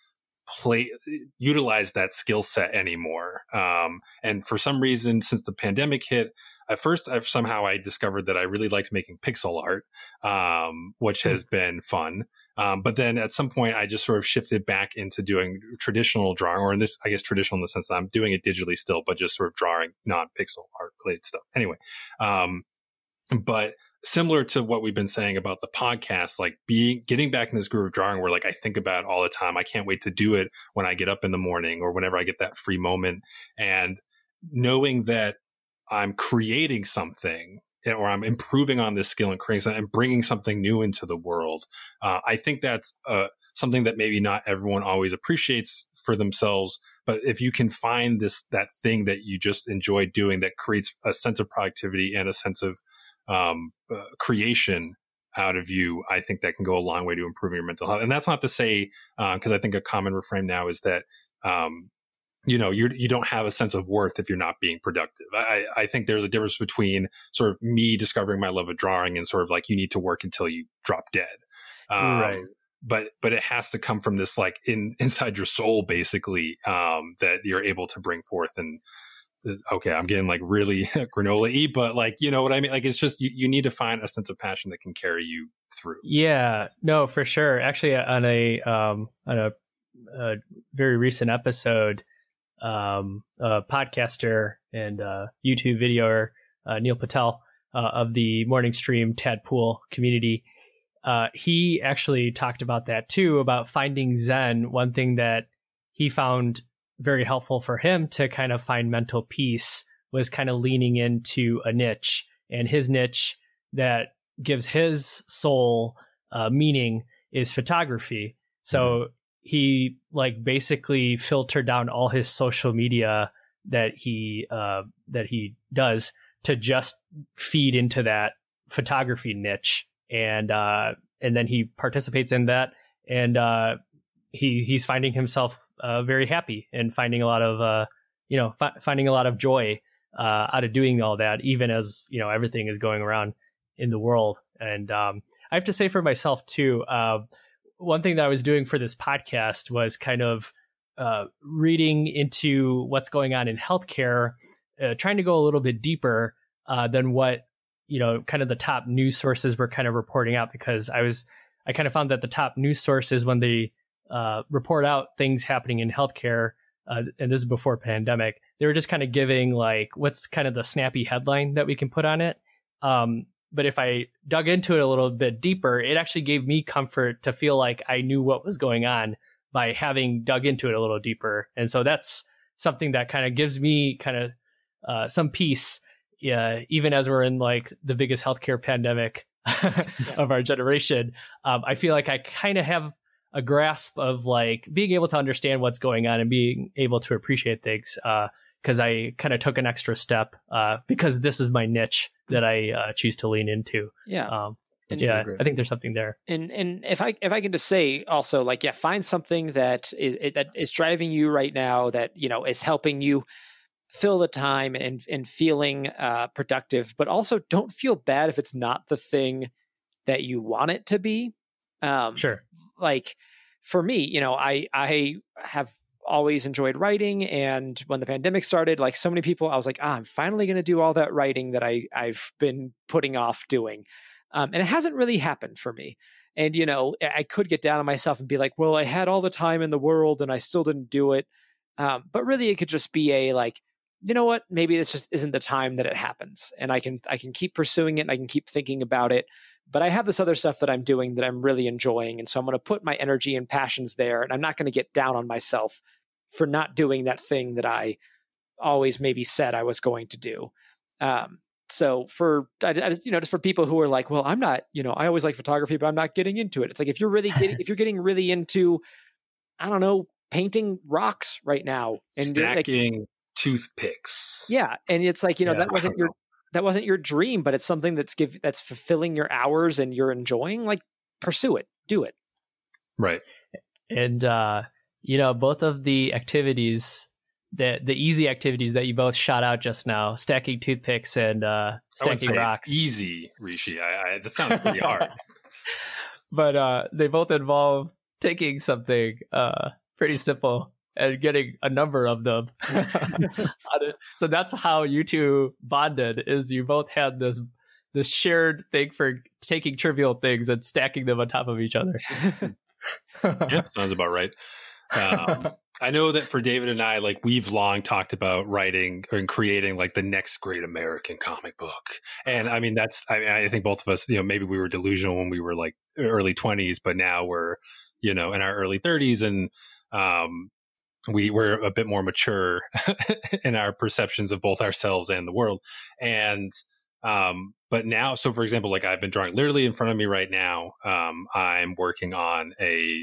utilize that skill set anymore. And for some reason, since the pandemic hit, at first I discovered that I really liked making pixel art, which has been fun. But then at some point I just sort of shifted back into doing traditional drawing, or in this, I guess, traditional in the sense that I'm doing it digitally still, but just sort of drawing non-pixel art related stuff. Anyway, but similar to what we've been saying about the podcast, like getting back in this groove of drawing where like I think about it all the time. I can't wait to do it when I get up in the morning or whenever I get that free moment, and knowing that I'm creating something or I'm improving on this skill and creating something and bringing something new into the world. I think that's something that maybe not everyone always appreciates for themselves, but if you can find that thing that you just enjoy doing that creates a sense of productivity and a sense of creation out of you, I think that can go a long way to improving your mental health. And that's not to say, because I think a common refrain now is that, you don't have a sense of worth if you're not being productive. I think there's a difference between sort of me discovering my love of drawing and sort of like you need to work until you drop dead. Right. But it has to come from this like inside your soul, basically, that you're able to bring forth and okay, I'm getting like really granola-y, but like, you know what I mean? Like, it's just, you need to find a sense of passion that can carry you through. Yeah, no, for sure. Actually, on a very recent episode, a podcaster and YouTube videoer, Neil Patel of the Morning Stream Tadpool community, he actually talked about that too, about finding Zen. One thing that he found very helpful for him to kind of find mental peace was kind of leaning into a niche, and his niche that gives his soul meaning is photography. So he like basically filtered down all his social media that he does to just feed into that photography niche, and then he participates in that, and he's finding himself very happy and finding a lot of finding a lot of joy out of doing all that, even as everything is going around in the world. And I have to say for myself too, one thing that I was doing for this podcast was kind of reading into what's going on in healthcare, trying to go a little bit deeper than what kind of the top news sources were kind of reporting out, because I kind of found that the top news sources, when they report out things happening in healthcare, and this is before pandemic, they were just kind of giving like what's kind of the snappy headline that we can put on it. But if I dug into it a little bit deeper, it actually gave me comfort to feel like I knew what was going on by having dug into it a little deeper. And so that's something that kind of gives me kind of some peace, even as we're in like the biggest healthcare pandemic of our generation. I feel like I kind of have a grasp of like being able to understand what's going on and being able to appreciate things, because I kind of took an extra step because this is my niche that I choose to lean into. Yeah. I think there's something there. And if I can just say also, like, find something that is driving you right now, that is helping you fill the time and feeling productive, but also don't feel bad if it's not the thing that you want it to be. Sure. Like for me, I have always enjoyed writing, and when the pandemic started, like so many people, I was like, I'm finally going to do all that writing that I've been putting off doing. And it hasn't really happened for me. And, I could get down on myself and be like, well, I had all the time in the world and I still didn't do it. But really it could just be a like, you know what, maybe this just isn't the time that it happens. And I can keep pursuing it and I can keep thinking about it. But I have this other stuff that I'm doing that I'm really enjoying. And so I'm going to put my energy and passions there. And I'm not going to get down on myself for not doing that thing that I always maybe said I was going to do. So for, just for people who are like, well, I'm not, I always like photography, but I'm not getting into it. It's like, if you're getting really into, I don't know, painting rocks right now and stacking toothpicks. Yeah. And it's like, that wasn't your dream, but it's something that's fulfilling your hours and you're enjoying, like, pursue it, do it. Right. And, both of the activities, the easy activities that you both shot out just now, stacking toothpicks and stacking rocks. It's easy, Rishi. That sounds pretty hard. But they both involve taking something pretty simple and getting a number of them. So that's how you two bonded, is you both had this shared thing for taking trivial things and stacking them on top of each other. Yeah, sounds about right. I know that for David and I, like, we've long talked about writing and creating like the next great American comic book. And I mean, I think both of us, maybe we were delusional when we were like early 20s, but now we're, in our early 30s, and we're a bit more mature in our perceptions of both ourselves and the world. And, but now, so for example, like, I've been drawing literally in front of me right now. I'm working on a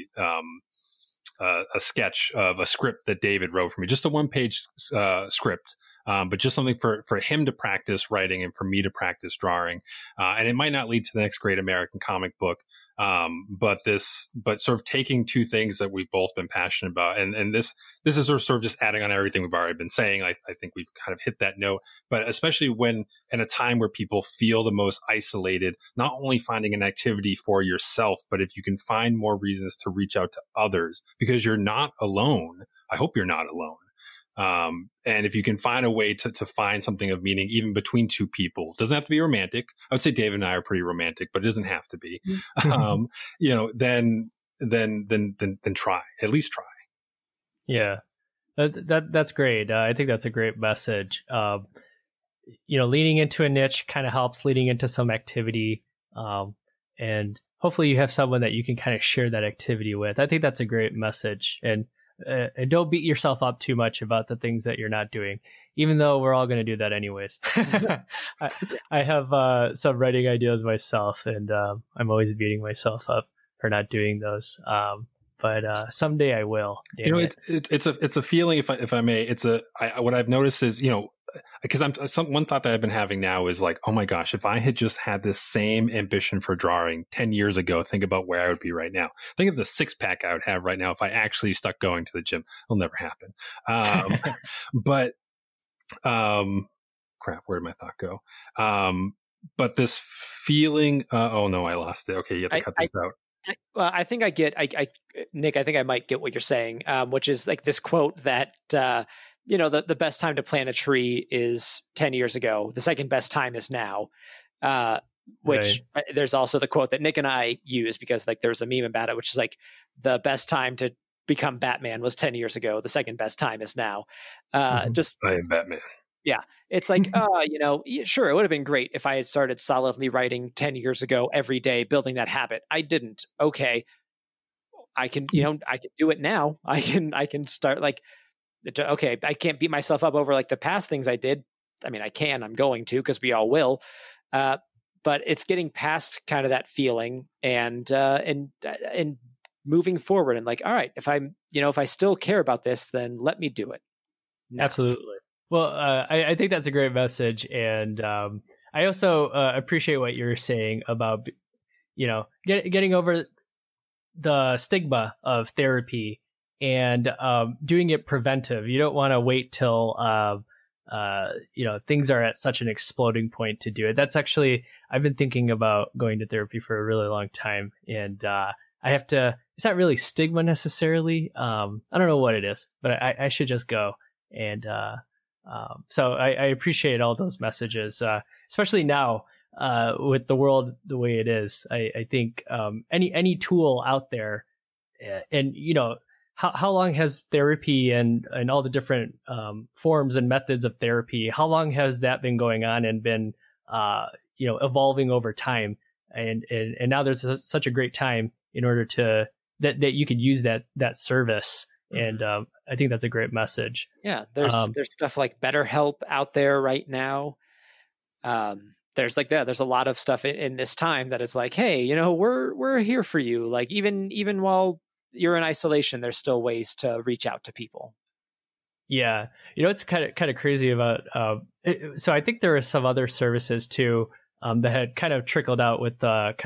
sketch of a script that David wrote for me, just a one-page script, but just something for him to practice writing and for me to practice drawing. And it might not lead to the next great American comic book, but sort of taking two things that we've both been passionate about, and this is sort of just adding on everything we've already been saying. I think we've kind of hit that note, but especially when in a time where people feel the most isolated, not only finding an activity for yourself, but if you can find more reasons to reach out to others, because you're not alone. I hope you're not alone. And if you can find a way to find something of meaning, even between two people, it doesn't have to be romantic. I would say David and I are pretty romantic, but it doesn't have to be. Then try, at least try. Yeah, that's great. I think that's a great message. Leaning into a niche kind of helps, leading into some activity, and hopefully you have someone that you can kind of share that activity with. I think that's a great message. And don't beat yourself up too much about the things that you're not doing, even though we're all going to do that anyways. I have some writing ideas myself, and I'm always beating myself up for not doing those. But someday I will. It's a feeling. If I may, what I've noticed is, because one thought that I've been having now is like, oh my gosh, if I had just had this same ambition for drawing 10 years ago, think about where I would be right now. Think of the 6-pack I would have right now if I actually stuck going to the gym. It'll never happen. Crap, where did my thought go? But this feeling, oh no, I lost it. Okay, you have to cut this out. Well, I think I get, Nick, I think I might get what you're saying, which is like this quote that, the best time to plant a tree is 10 years ago. The second best time is now, which there's also the quote that Nick and I use because like there's a meme about it, which is like the best time to become Batman was 10 years ago. The second best time is now. I am Batman. Yeah. It's like, sure, it would have been great if I had started solidly writing 10 years ago every day, building that habit. I didn't. Okay. I can do it now. I can start like, okay, I can't beat myself up over like the past things I did. I mean, I'm going to, because we all will. But it's getting past kind of that feeling and moving forward and like, all right, if I still care about this, then let me do it. No. Absolutely. Well, I think that's a great message. And I also appreciate what you're saying about, getting over the stigma of therapy and doing it preventive. You don't want to wait till, things are at such an exploding point to do it. That's actually, I've been thinking about going to therapy for a really long time. And it's not really stigma necessarily. I don't know what it is, but I should just go. And so I appreciate all those messages, especially now with the world the way it is. I think any tool out there, and how long has therapy and all the different forms and methods of therapy, how long has that been going on and been evolving over time? And now there's such a great time in order to that you could use that service. And I think that's a great message. Yeah, there's stuff like BetterHelp out there right now. There's like that. There's a lot of stuff in this time that is like, hey, we're here for you. Like even while you're in isolation, there's still ways to reach out to people. Yeah, it's kind of crazy about. So I think there are some other services too that had kind of trickled out with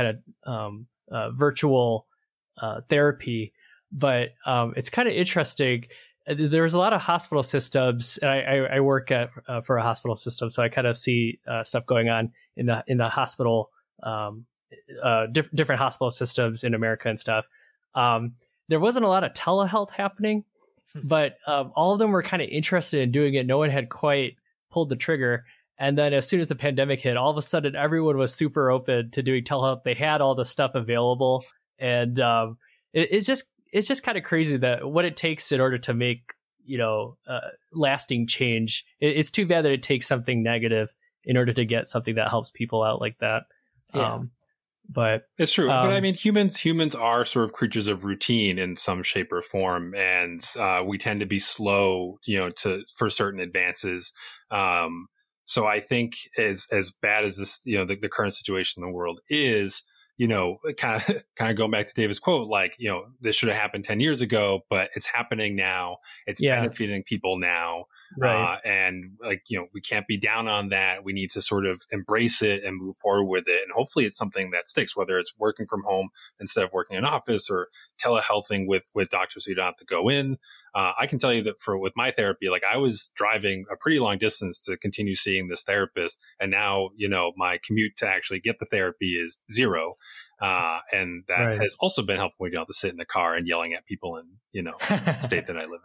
virtual therapy. But it's kind of interesting. There's a lot of hospital systems, and I work for a hospital system, so I kind of see stuff going on in the hospital, different hospital systems in America and stuff. There wasn't a lot of telehealth happening, but all of them were kind of interested in doing it. No one had quite pulled the trigger. And then as soon as the pandemic hit, all of a sudden everyone was super open to doing telehealth. They had all the stuff available, and it's just kind of crazy that what it takes in order to make, lasting change. It's too bad that it takes something negative in order to get something that helps people out like that. Yeah. But it's true. But I mean, humans are sort of creatures of routine in some shape or form. And we tend to be slow, for certain advances. So I think as bad as this, the current situation in the world is, kind of going back to David's quote, like, this should have happened 10 years ago, but it's happening now. It's benefiting people now. Right. And like, we can't be down on that. We need to sort of embrace it and move forward with it. And hopefully it's something that sticks, whether it's working from home instead of working in an office or telehealthing with doctors so you don't have to go in. I can tell you that with my therapy, like I was driving a pretty long distance to continue seeing this therapist. And now, my commute to actually get the therapy is 0. And that has also been helpful when you don't have to sit in the car and yelling at people in, the state that I live in.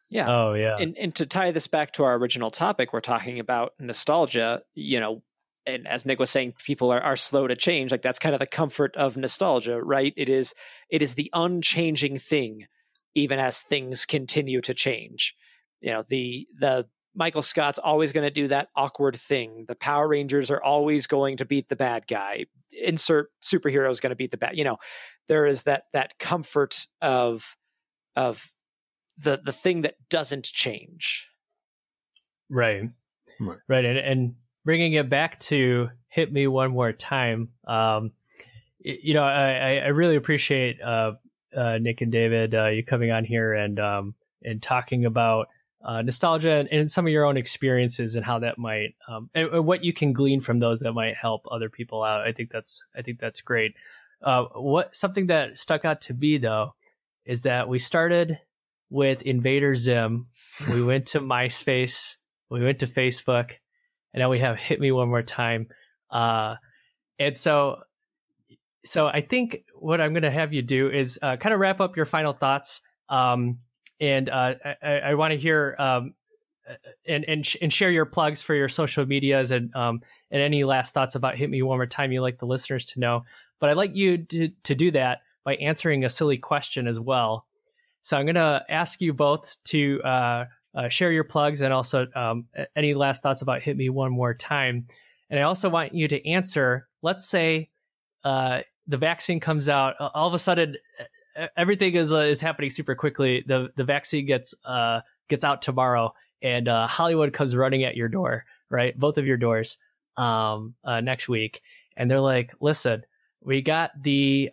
Yeah. Oh, yeah. And to tie this back to our original topic, we're talking about nostalgia, and as Nick was saying, people are slow to change. Like that's kind of the comfort of nostalgia, right? It is the unchanging thing, even as things continue to change. The Michael Scott's always going to do that awkward thing. The Power Rangers are always going to beat the bad guy. Insert superhero is going to beat the bad. There is that comfort of the thing that doesn't change. Right. And bringing it back to Hit Me One More Time. I really appreciate Nick and David, you coming on here and talking about nostalgia and some of your own experiences and how that might and what you can glean from those that might help other people out. I think that's great. Something that stuck out to me though is that we started with Invader Zim, we went to MySpace, we went to Facebook, and now we have Hit Me One More Time. And so I think what I'm going to have you do is kind of wrap up your final thoughts. And I want to hear and share your plugs for your social medias and any last thoughts about Hit Me One More Time you'd like the listeners to know. But I'd like you to do that by answering a silly question as well. So I'm going to ask you both to share your plugs and also any last thoughts about Hit Me One More Time. And I also want you to answer, let's say the vaccine comes out, all of a sudden everything is happening super quickly. The vaccine gets out tomorrow and Hollywood comes running at your door, right? Both of your doors next week. And they're like, listen, we got the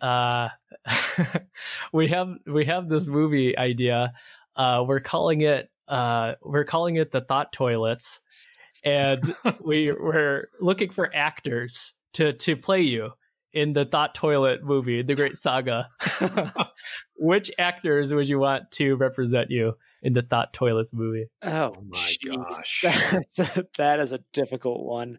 we have this movie idea. We're calling it the Thought Toilets, and we're looking for actors to play you in the Thought Toilet movie, The Great Saga. Which actors would you want to represent you in the Thought Toilets movie? Oh my gosh, that is a difficult one.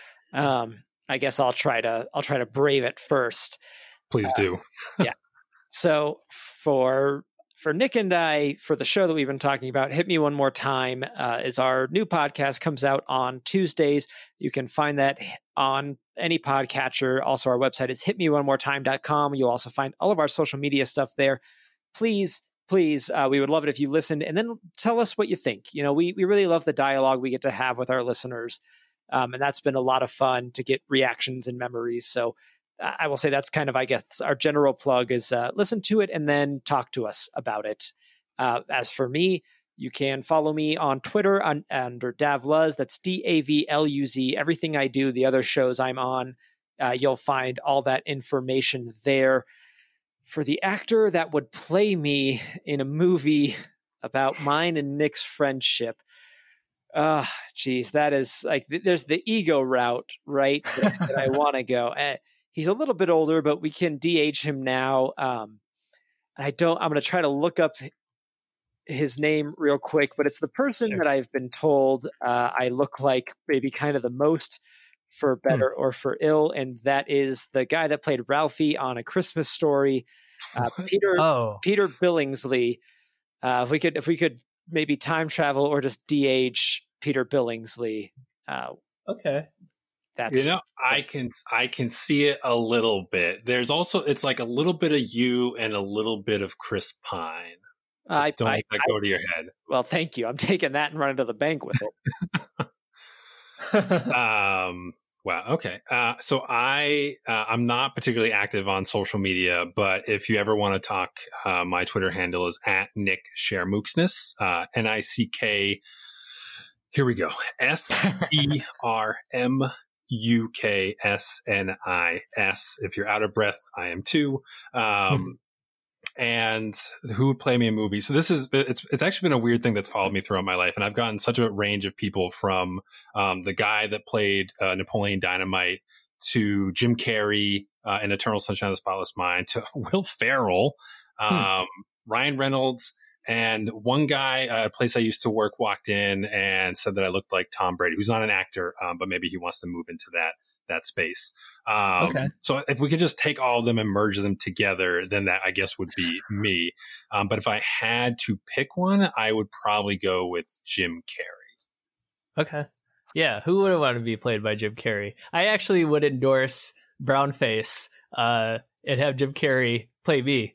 I guess I'll try to brave it first. Please do. Yeah. So for Nick and I, for the show that we've been talking about, Hit Me One More Time is our new podcast, comes out on Tuesdays. You can find that on any podcatcher. Also, our website is hitmeonemoretime.com. You'll also find all of our social media stuff there. Please, we would love it if you listened and then tell us what you think. We really love the dialogue we get to have with our listeners. And that's been a lot of fun to get reactions and memories. So I will say that's kind of, I guess, our general plug is listen to it and then talk to us about it. As for me, you can follow me on Twitter under Davluz. That's DAVLUZ. Everything I do, the other shows I'm on, you'll find all that information there. For the actor that would play me in a movie about mine and Nick's friendship, geez, that is like, there's the ego route, right? that I want to go. He's a little bit older, but we can de-age him now. I'm going to try to look up his name real quick, but it's the person that I've been told I look like maybe kind of the most, for better or for ill. And that is the guy that played Ralphie on A Christmas Story, Peter Billingsley. If we could maybe time travel or just de-age Peter Billingsley. Okay. That's, I can see it a little bit. There's also, it's like a little bit of you and a little bit of Chris Pine. Don't let that go to your head. Well, thank you. I'm taking that and running to the bank with it. Wow. Okay. So I'm not particularly active on social media, but if you ever want to talk, my Twitter handle is @NickSchermuksnis, NICK. Here we go. SERMUKSNIS. If you're out of breath, I am too. And who would play me in a movie? So it's actually been a weird thing that's followed me throughout my life. And I've gotten such a range of people, from the guy that played Napoleon Dynamite to Jim Carrey in Eternal Sunshine of the Spotless Mind to Will Ferrell, Ryan Reynolds, And one guy at a place I used to work walked in and said that I looked like Tom Brady, who's not an actor, but maybe he wants to move into that space. Okay. So if we could just take all of them and merge them together, then that, I guess, would be me. But if I had to pick one, I would probably go with Jim Carrey. Okay. Yeah, who wouldn't want to be played by Jim Carrey? I actually would endorse Brownface and have Jim Carrey play me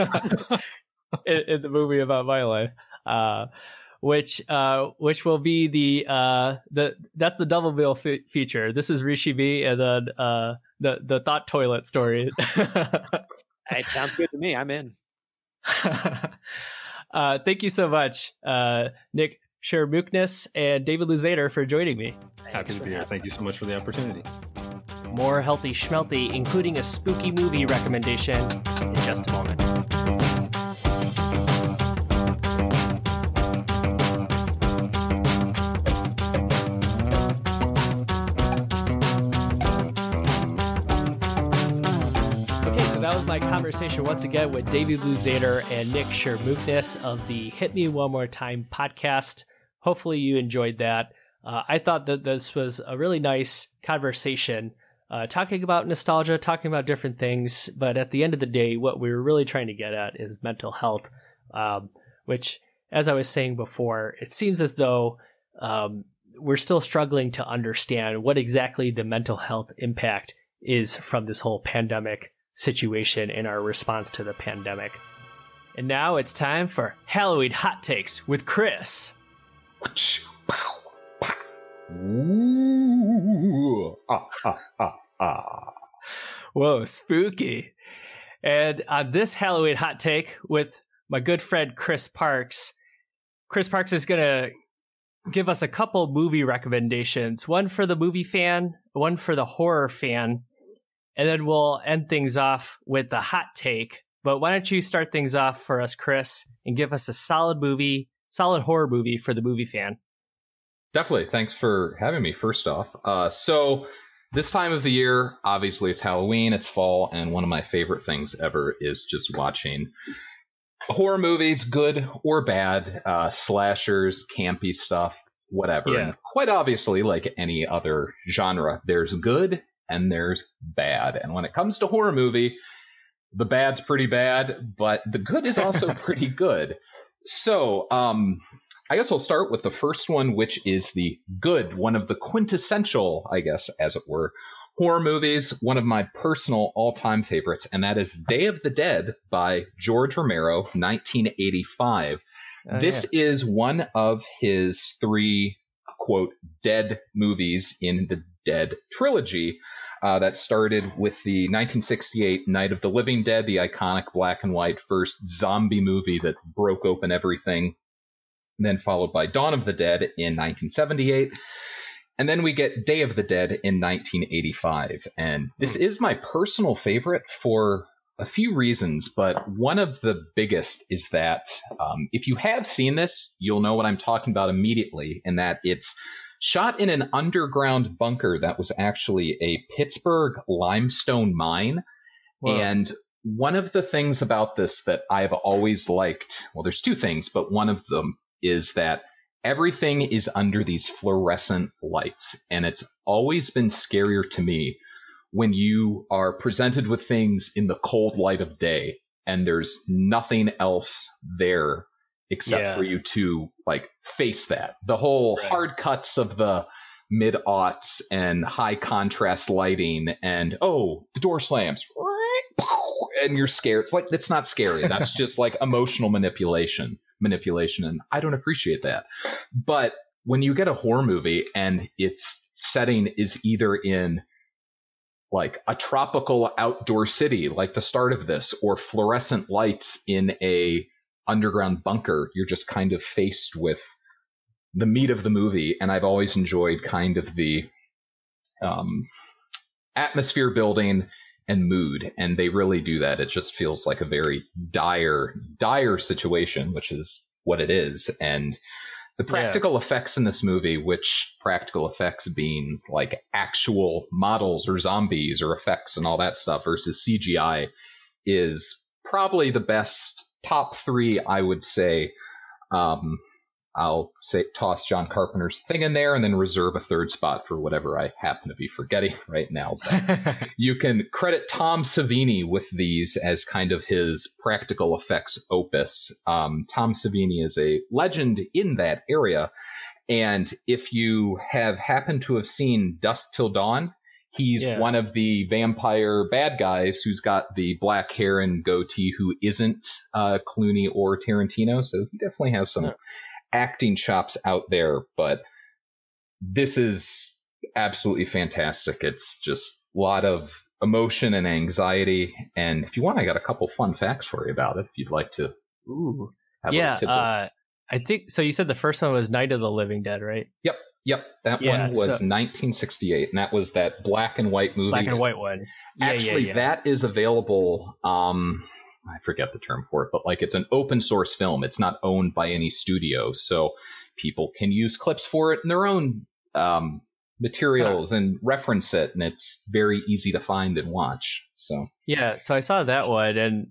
in the movie about my life, which will be that's the double bill feature. This is Rishi B, and then the thought toilet story. It sounds good to me. I'm in. Thank you so much, Nick Shermuknes and David Luzader, for joining me. Happy to be here. Thank you so much for the opportunity. More Healthy Schmelty, including a spooky movie recommendation, in just a moment. That was my conversation once again with David Luzader and Nick Shermuknes of the Hit Me One More Time podcast. Hopefully you enjoyed that. I thought that this was a really nice conversation, talking about nostalgia, talking about different things. But at the end of the day, what we were really trying to get at is mental health, which, as I was saying before, it seems as though we're still struggling to understand what exactly the mental health impact is from this whole pandemic situation in our response to the pandemic. And now it's time for Halloween Hot Takes with Chris. Ooh. Whoa, spooky. And on this Halloween Hot Take with my good friend Chris Parks is going to give us a couple movie recommendations, one for the movie fan, one for the horror fan. And then we'll end things off with the hot take. But why don't you start things off for us, Chris, and give us a solid horror movie for the movie fan? Definitely. Thanks for having me, first off. So this time of the year, obviously it's Halloween, it's fall, and one of my favorite things ever is just watching horror movies, good or bad, slashers, campy stuff, whatever. Yeah. And quite obviously, like any other genre, there's good and there's bad. And when it comes to horror movie, the bad's pretty bad, but the good is also pretty good. So I guess I'll start with the first one, which is the good, one of the quintessential, I guess, as it were, horror movies, one of my personal all-time favorites, and that is Day of the Dead by George Romero, 1985. This is one of his 3, quote, dead movies in the Dead trilogy that started with the 1968 Night of the Living Dead, the iconic black and white first zombie movie that broke open everything, then followed by Dawn of the Dead in 1978. And then we get Day of the Dead in 1985. And this is my personal favorite for a few reasons, but one of the biggest is that if you have seen this, you'll know what I'm talking about immediately, and that it's shot in an underground bunker that was actually a Pittsburgh limestone mine. Whoa. And one of the things about this that I've always liked, well, there's 2 things, but one of them is that everything is under these fluorescent lights. And it's always been scarier to me when you are presented with things in the cold light of day and there's nothing else there except for you to like face that. The whole hard cuts of the mid-aughts and high contrast lighting and, oh, the door slams and you're scared. It's like, that's not scary. That's just like emotional manipulation. And I don't appreciate that. But when you get a horror movie and its setting is either in like a tropical outdoor city, like the start of this, or fluorescent lights in a underground bunker, you're just kind of faced with the meat of the movie. And I've always enjoyed kind of the atmosphere building and mood, and they really do that. It just feels like a very dire situation, which is what it is. And the practical effects in this movie, which practical effects being like actual models or zombies or effects and all that stuff versus CGI, is probably the best top three, I would say, I'll say toss John Carpenter's Thing in there and then reserve a third spot for whatever I happen to be forgetting right now. But you can credit Tom Savini with these as kind of his practical effects opus. Tom Savini is a legend in that area. And if you have happened to have seen Dusk Till Dawn, he's one of the vampire bad guys who's got the black hair and goatee who isn't Clooney or Tarantino. So he definitely has some acting chops out there. But this is absolutely fantastic. It's just a lot of emotion and anxiety. And if you want, I got a couple fun facts for you about it if you'd like to. Ooh. Yeah. I think so. You said the first one was Night of the Living Dead, right? Yep. That one was 1968, and that was that black and white movie. Black and white one. Actually, that is available. I forget the term for it, but like it's an open source film. It's not owned by any studio, so people can use clips for it in their own materials and reference it, and it's very easy to find and watch. So so I saw that one, and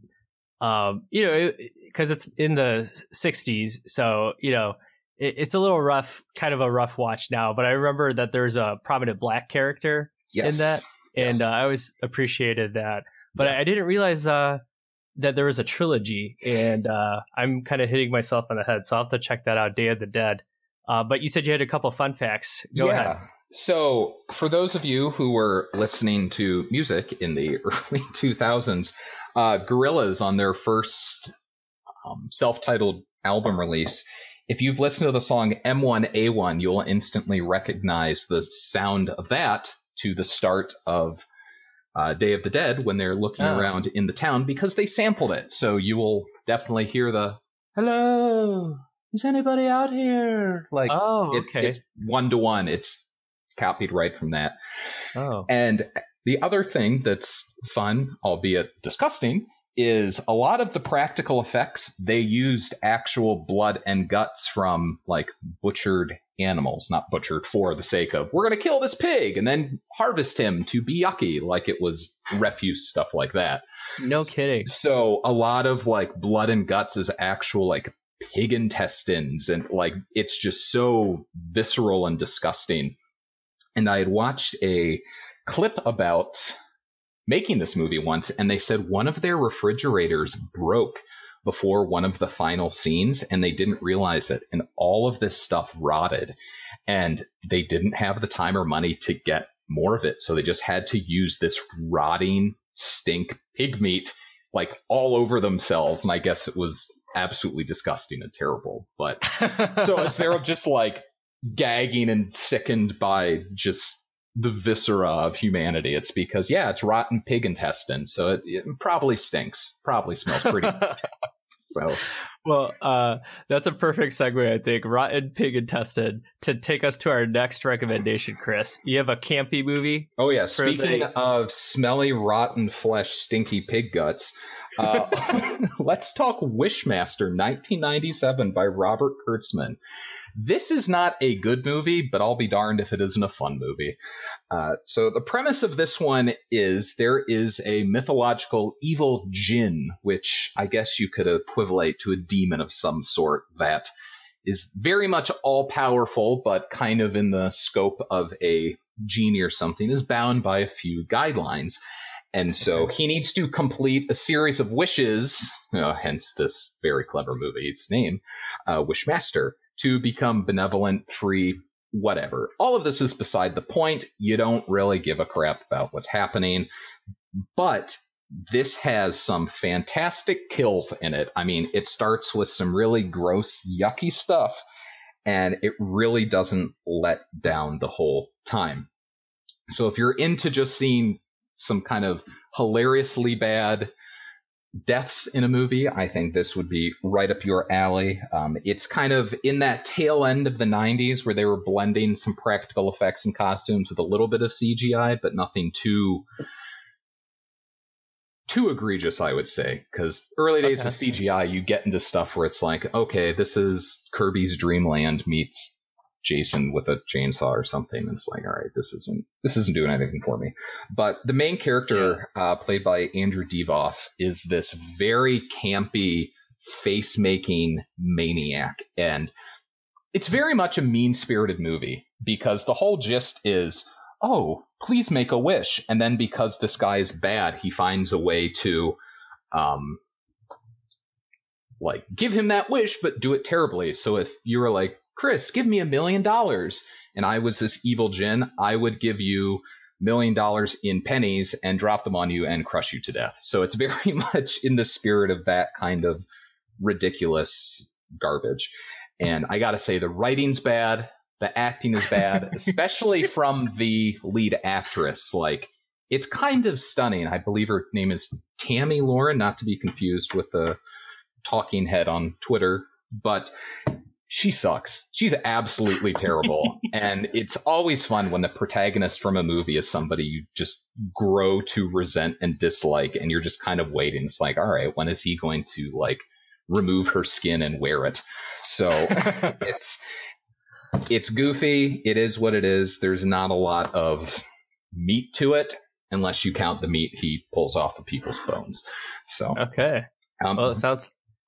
because it's in the 60s, so it's a little rough, kind of a rough watch now, but I remember that there's a prominent black character in that, and I always appreciated that. But I didn't realize that there was a trilogy, and I'm kind of hitting myself on the head, so I'll have to check that out, Day of the Dead. But you said you had a couple fun facts. Go ahead. So for those of you who were listening to music in the early 2000s, Gorillaz on their first self-titled album release, if you've listened to the song M1A1, you'll instantly recognize the sound of that to the start of Day of the Dead when they're looking around in the town, because they sampled it. So you will definitely hear the, hello, is anybody out here? Like, it's 1-to-1. It's copied right from that. And the other thing that's fun, albeit disgusting, is a lot of the practical effects, they used actual blood and guts from like butchered animals, not butchered for the sake of, we're going to kill this pig and then harvest him to be yucky, like it was refuse stuff like that. No kidding. So a lot of like blood and guts is actual like pig intestines, and like it's just so visceral and disgusting. And I had watched a clip about making this movie once, and they said one of their refrigerators broke before one of the final scenes, and they didn't realize it, and all of this stuff rotted, and they didn't have the time or money to get more of it, so they just had to use this rotting stink pig meat like all over themselves, and I guess it was absolutely disgusting and terrible. But so instead of just like gagging and sickened by just the viscera of humanity, it's because it's rotten pig intestine, so it probably stinks, probably smells pretty so that's a perfect segue, I think. Rotten pig intestine to take us to our next recommendation. Chris, you have a campy movie? Speaking of smelly rotten flesh, stinky pig guts, let's talk Wishmaster, 1997 by Robert Kurtzman. This is not a good movie, but I'll be darned if it isn't a fun movie. So the premise of this one is there is a mythological evil djinn, which I guess you could equivalent to a demon of some sort, that is very much all-powerful, but kind of in the scope of a genie or something, is bound by a few guidelines. And so he needs to complete a series of wishes, hence this very clever movie's name, Wishmaster, to become benevolent, free, whatever. All of this is beside the point. You don't really give a crap about what's happening. But this has some fantastic kills in it. I mean, it starts with some really gross, yucky stuff, and it really doesn't let down the whole time. So if you're into just seeing some kind of hilariously bad deaths in a movie, I think this would be right up your alley. It's kind of in that tail end of the 90s where they were blending some practical effects and costumes with a little bit of CGI, but nothing too egregious, I would say. Because early days of CGI, you get into stuff where it's like, okay, this is Kirby's Dream Land meets Jason with a chainsaw or something. And it's like, all right, this isn't doing anything for me. But the main character, played by Andrew Divoff, is this very campy face-making maniac. And it's very much a mean-spirited movie because the whole gist is, oh, please make a wish. And then because this guy is bad, he finds a way to give him that wish, but do it terribly. So if you were like, Chris, give me $1 million, and I was this evil djinn, I would give you $1 million in pennies and drop them on you and crush you to death. So it's very much in the spirit of that kind of ridiculous garbage. And I gotta say, the writing's bad, the acting is bad, especially from the lead actress. Like, it's kind of stunning. I believe her name is Tammy Lauren, not to be confused with the talking head on Twitter, but she sucks. She's absolutely terrible. And it's always fun when the protagonist from a movie is somebody you just grow to resent and dislike, and you're just kind of waiting. It's like, all right, when is he going to remove her skin and wear it? So it's goofy. It is what it is. There's not a lot of meat to it, unless you count the meat he pulls off of people's bones. So okay. Well, it sounds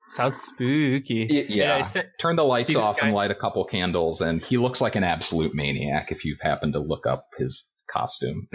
spooky. Yeah. Turn the lights off and light a couple candles, and he looks like an absolute maniac if you've happened to look up his costume.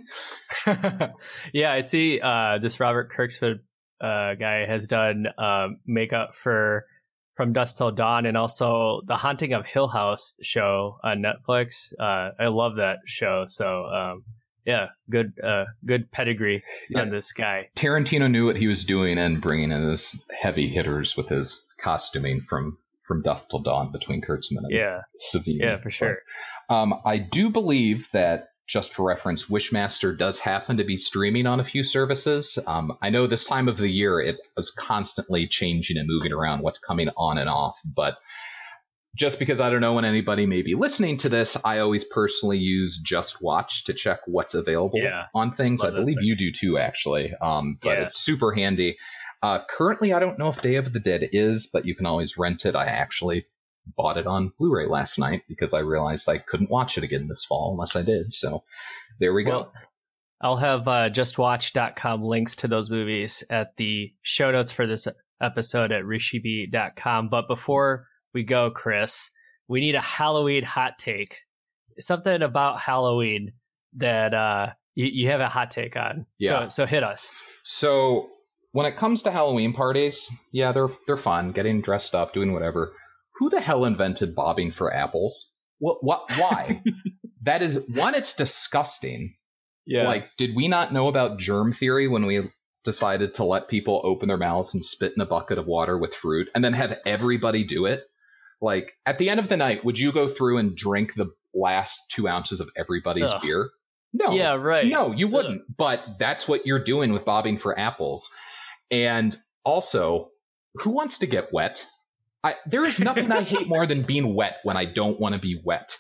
Yeah, I see this Robert Kirkman guy has done makeup for From Dusk Till Dawn and also the Haunting of Hill House show on Netflix. I love that show. So yeah, good pedigree on this guy. Tarantino knew what he was doing and bringing in his heavy hitters with his costuming from Dusk Till Dawn between Kurtzman and Savini. Yeah, for sure. I do believe that, just for reference, Wishmaster does happen to be streaming on a few services. I know this time of the year it was constantly changing and moving around what's coming on and off, but just because I don't know when anybody may be listening to this, I always personally use Just Watch to check what's available on things. I believe you do too, actually. But it's super handy. Currently, I don't know if Day of the Dead is, but you can always rent it. I actually bought it on Blu-ray last night because I realized I couldn't watch it again this fall unless I did. So there we go. Well, I'll have justwatch.com links to those movies at the show notes for this episode at rishibi.com. But before we go, Chris, we need a Halloween hot take. Something about Halloween that you have a hot take on. Yeah. So hit us. So when it comes to Halloween parties, yeah, they're fun, getting dressed up, doing whatever. Who the hell invented bobbing for apples? What? Why? That is, one, it's disgusting. Yeah. Did we not know about germ theory when we decided to let people open their mouths and spit in a bucket of water with fruit and then have everybody do it? At the end of the night, would you go through and drink the last 2 ounces of everybody's beer? No. Yeah, right. No, you wouldn't. But that's what you're doing with bobbing for apples. And also, who wants to get wet? There is nothing I hate more than being wet when I don't want to be wet.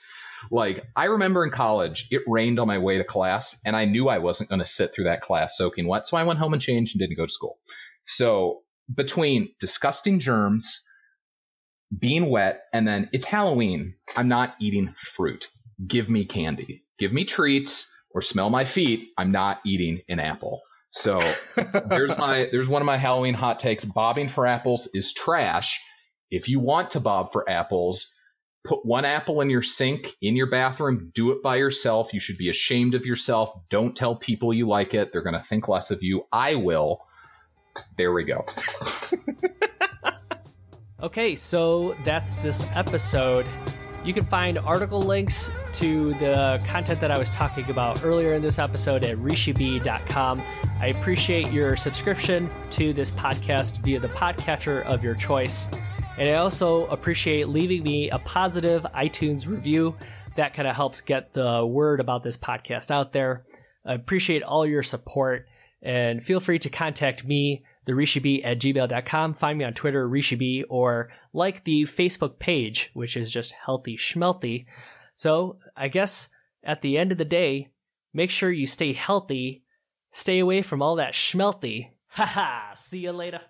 I remember in college, it rained on my way to class, and I knew I wasn't going to sit through that class soaking wet, so I went home and changed and didn't go to school. So between disgusting germs, being wet, and then it's Halloween, I'm not eating fruit. Give me candy. Give me treats, or smell my feet. I'm not eating an apple. So there's one of my Halloween hot takes. Bobbing for apples is trash. If you want to bob for apples, put one apple in your sink in your bathroom. Do it by yourself. You should be ashamed of yourself. Don't tell people you like it. They're going to think less of you. I will. There we go. Okay, so that's this episode. You can find article links to the content that I was talking about earlier in this episode at rishibi.com. I appreciate your subscription to this podcast via the podcatcher of your choice. And I also appreciate leaving me a positive iTunes review. That kind of helps get the word about this podcast out there. I appreciate all your support. And feel free to contact me, therishibi@gmail.com. Find me on Twitter, Rishibi, or like the Facebook page, which is just Healthy Schmelty. So I guess at the end of the day, make sure you stay healthy, stay away from all that schmelty. Haha, see you later.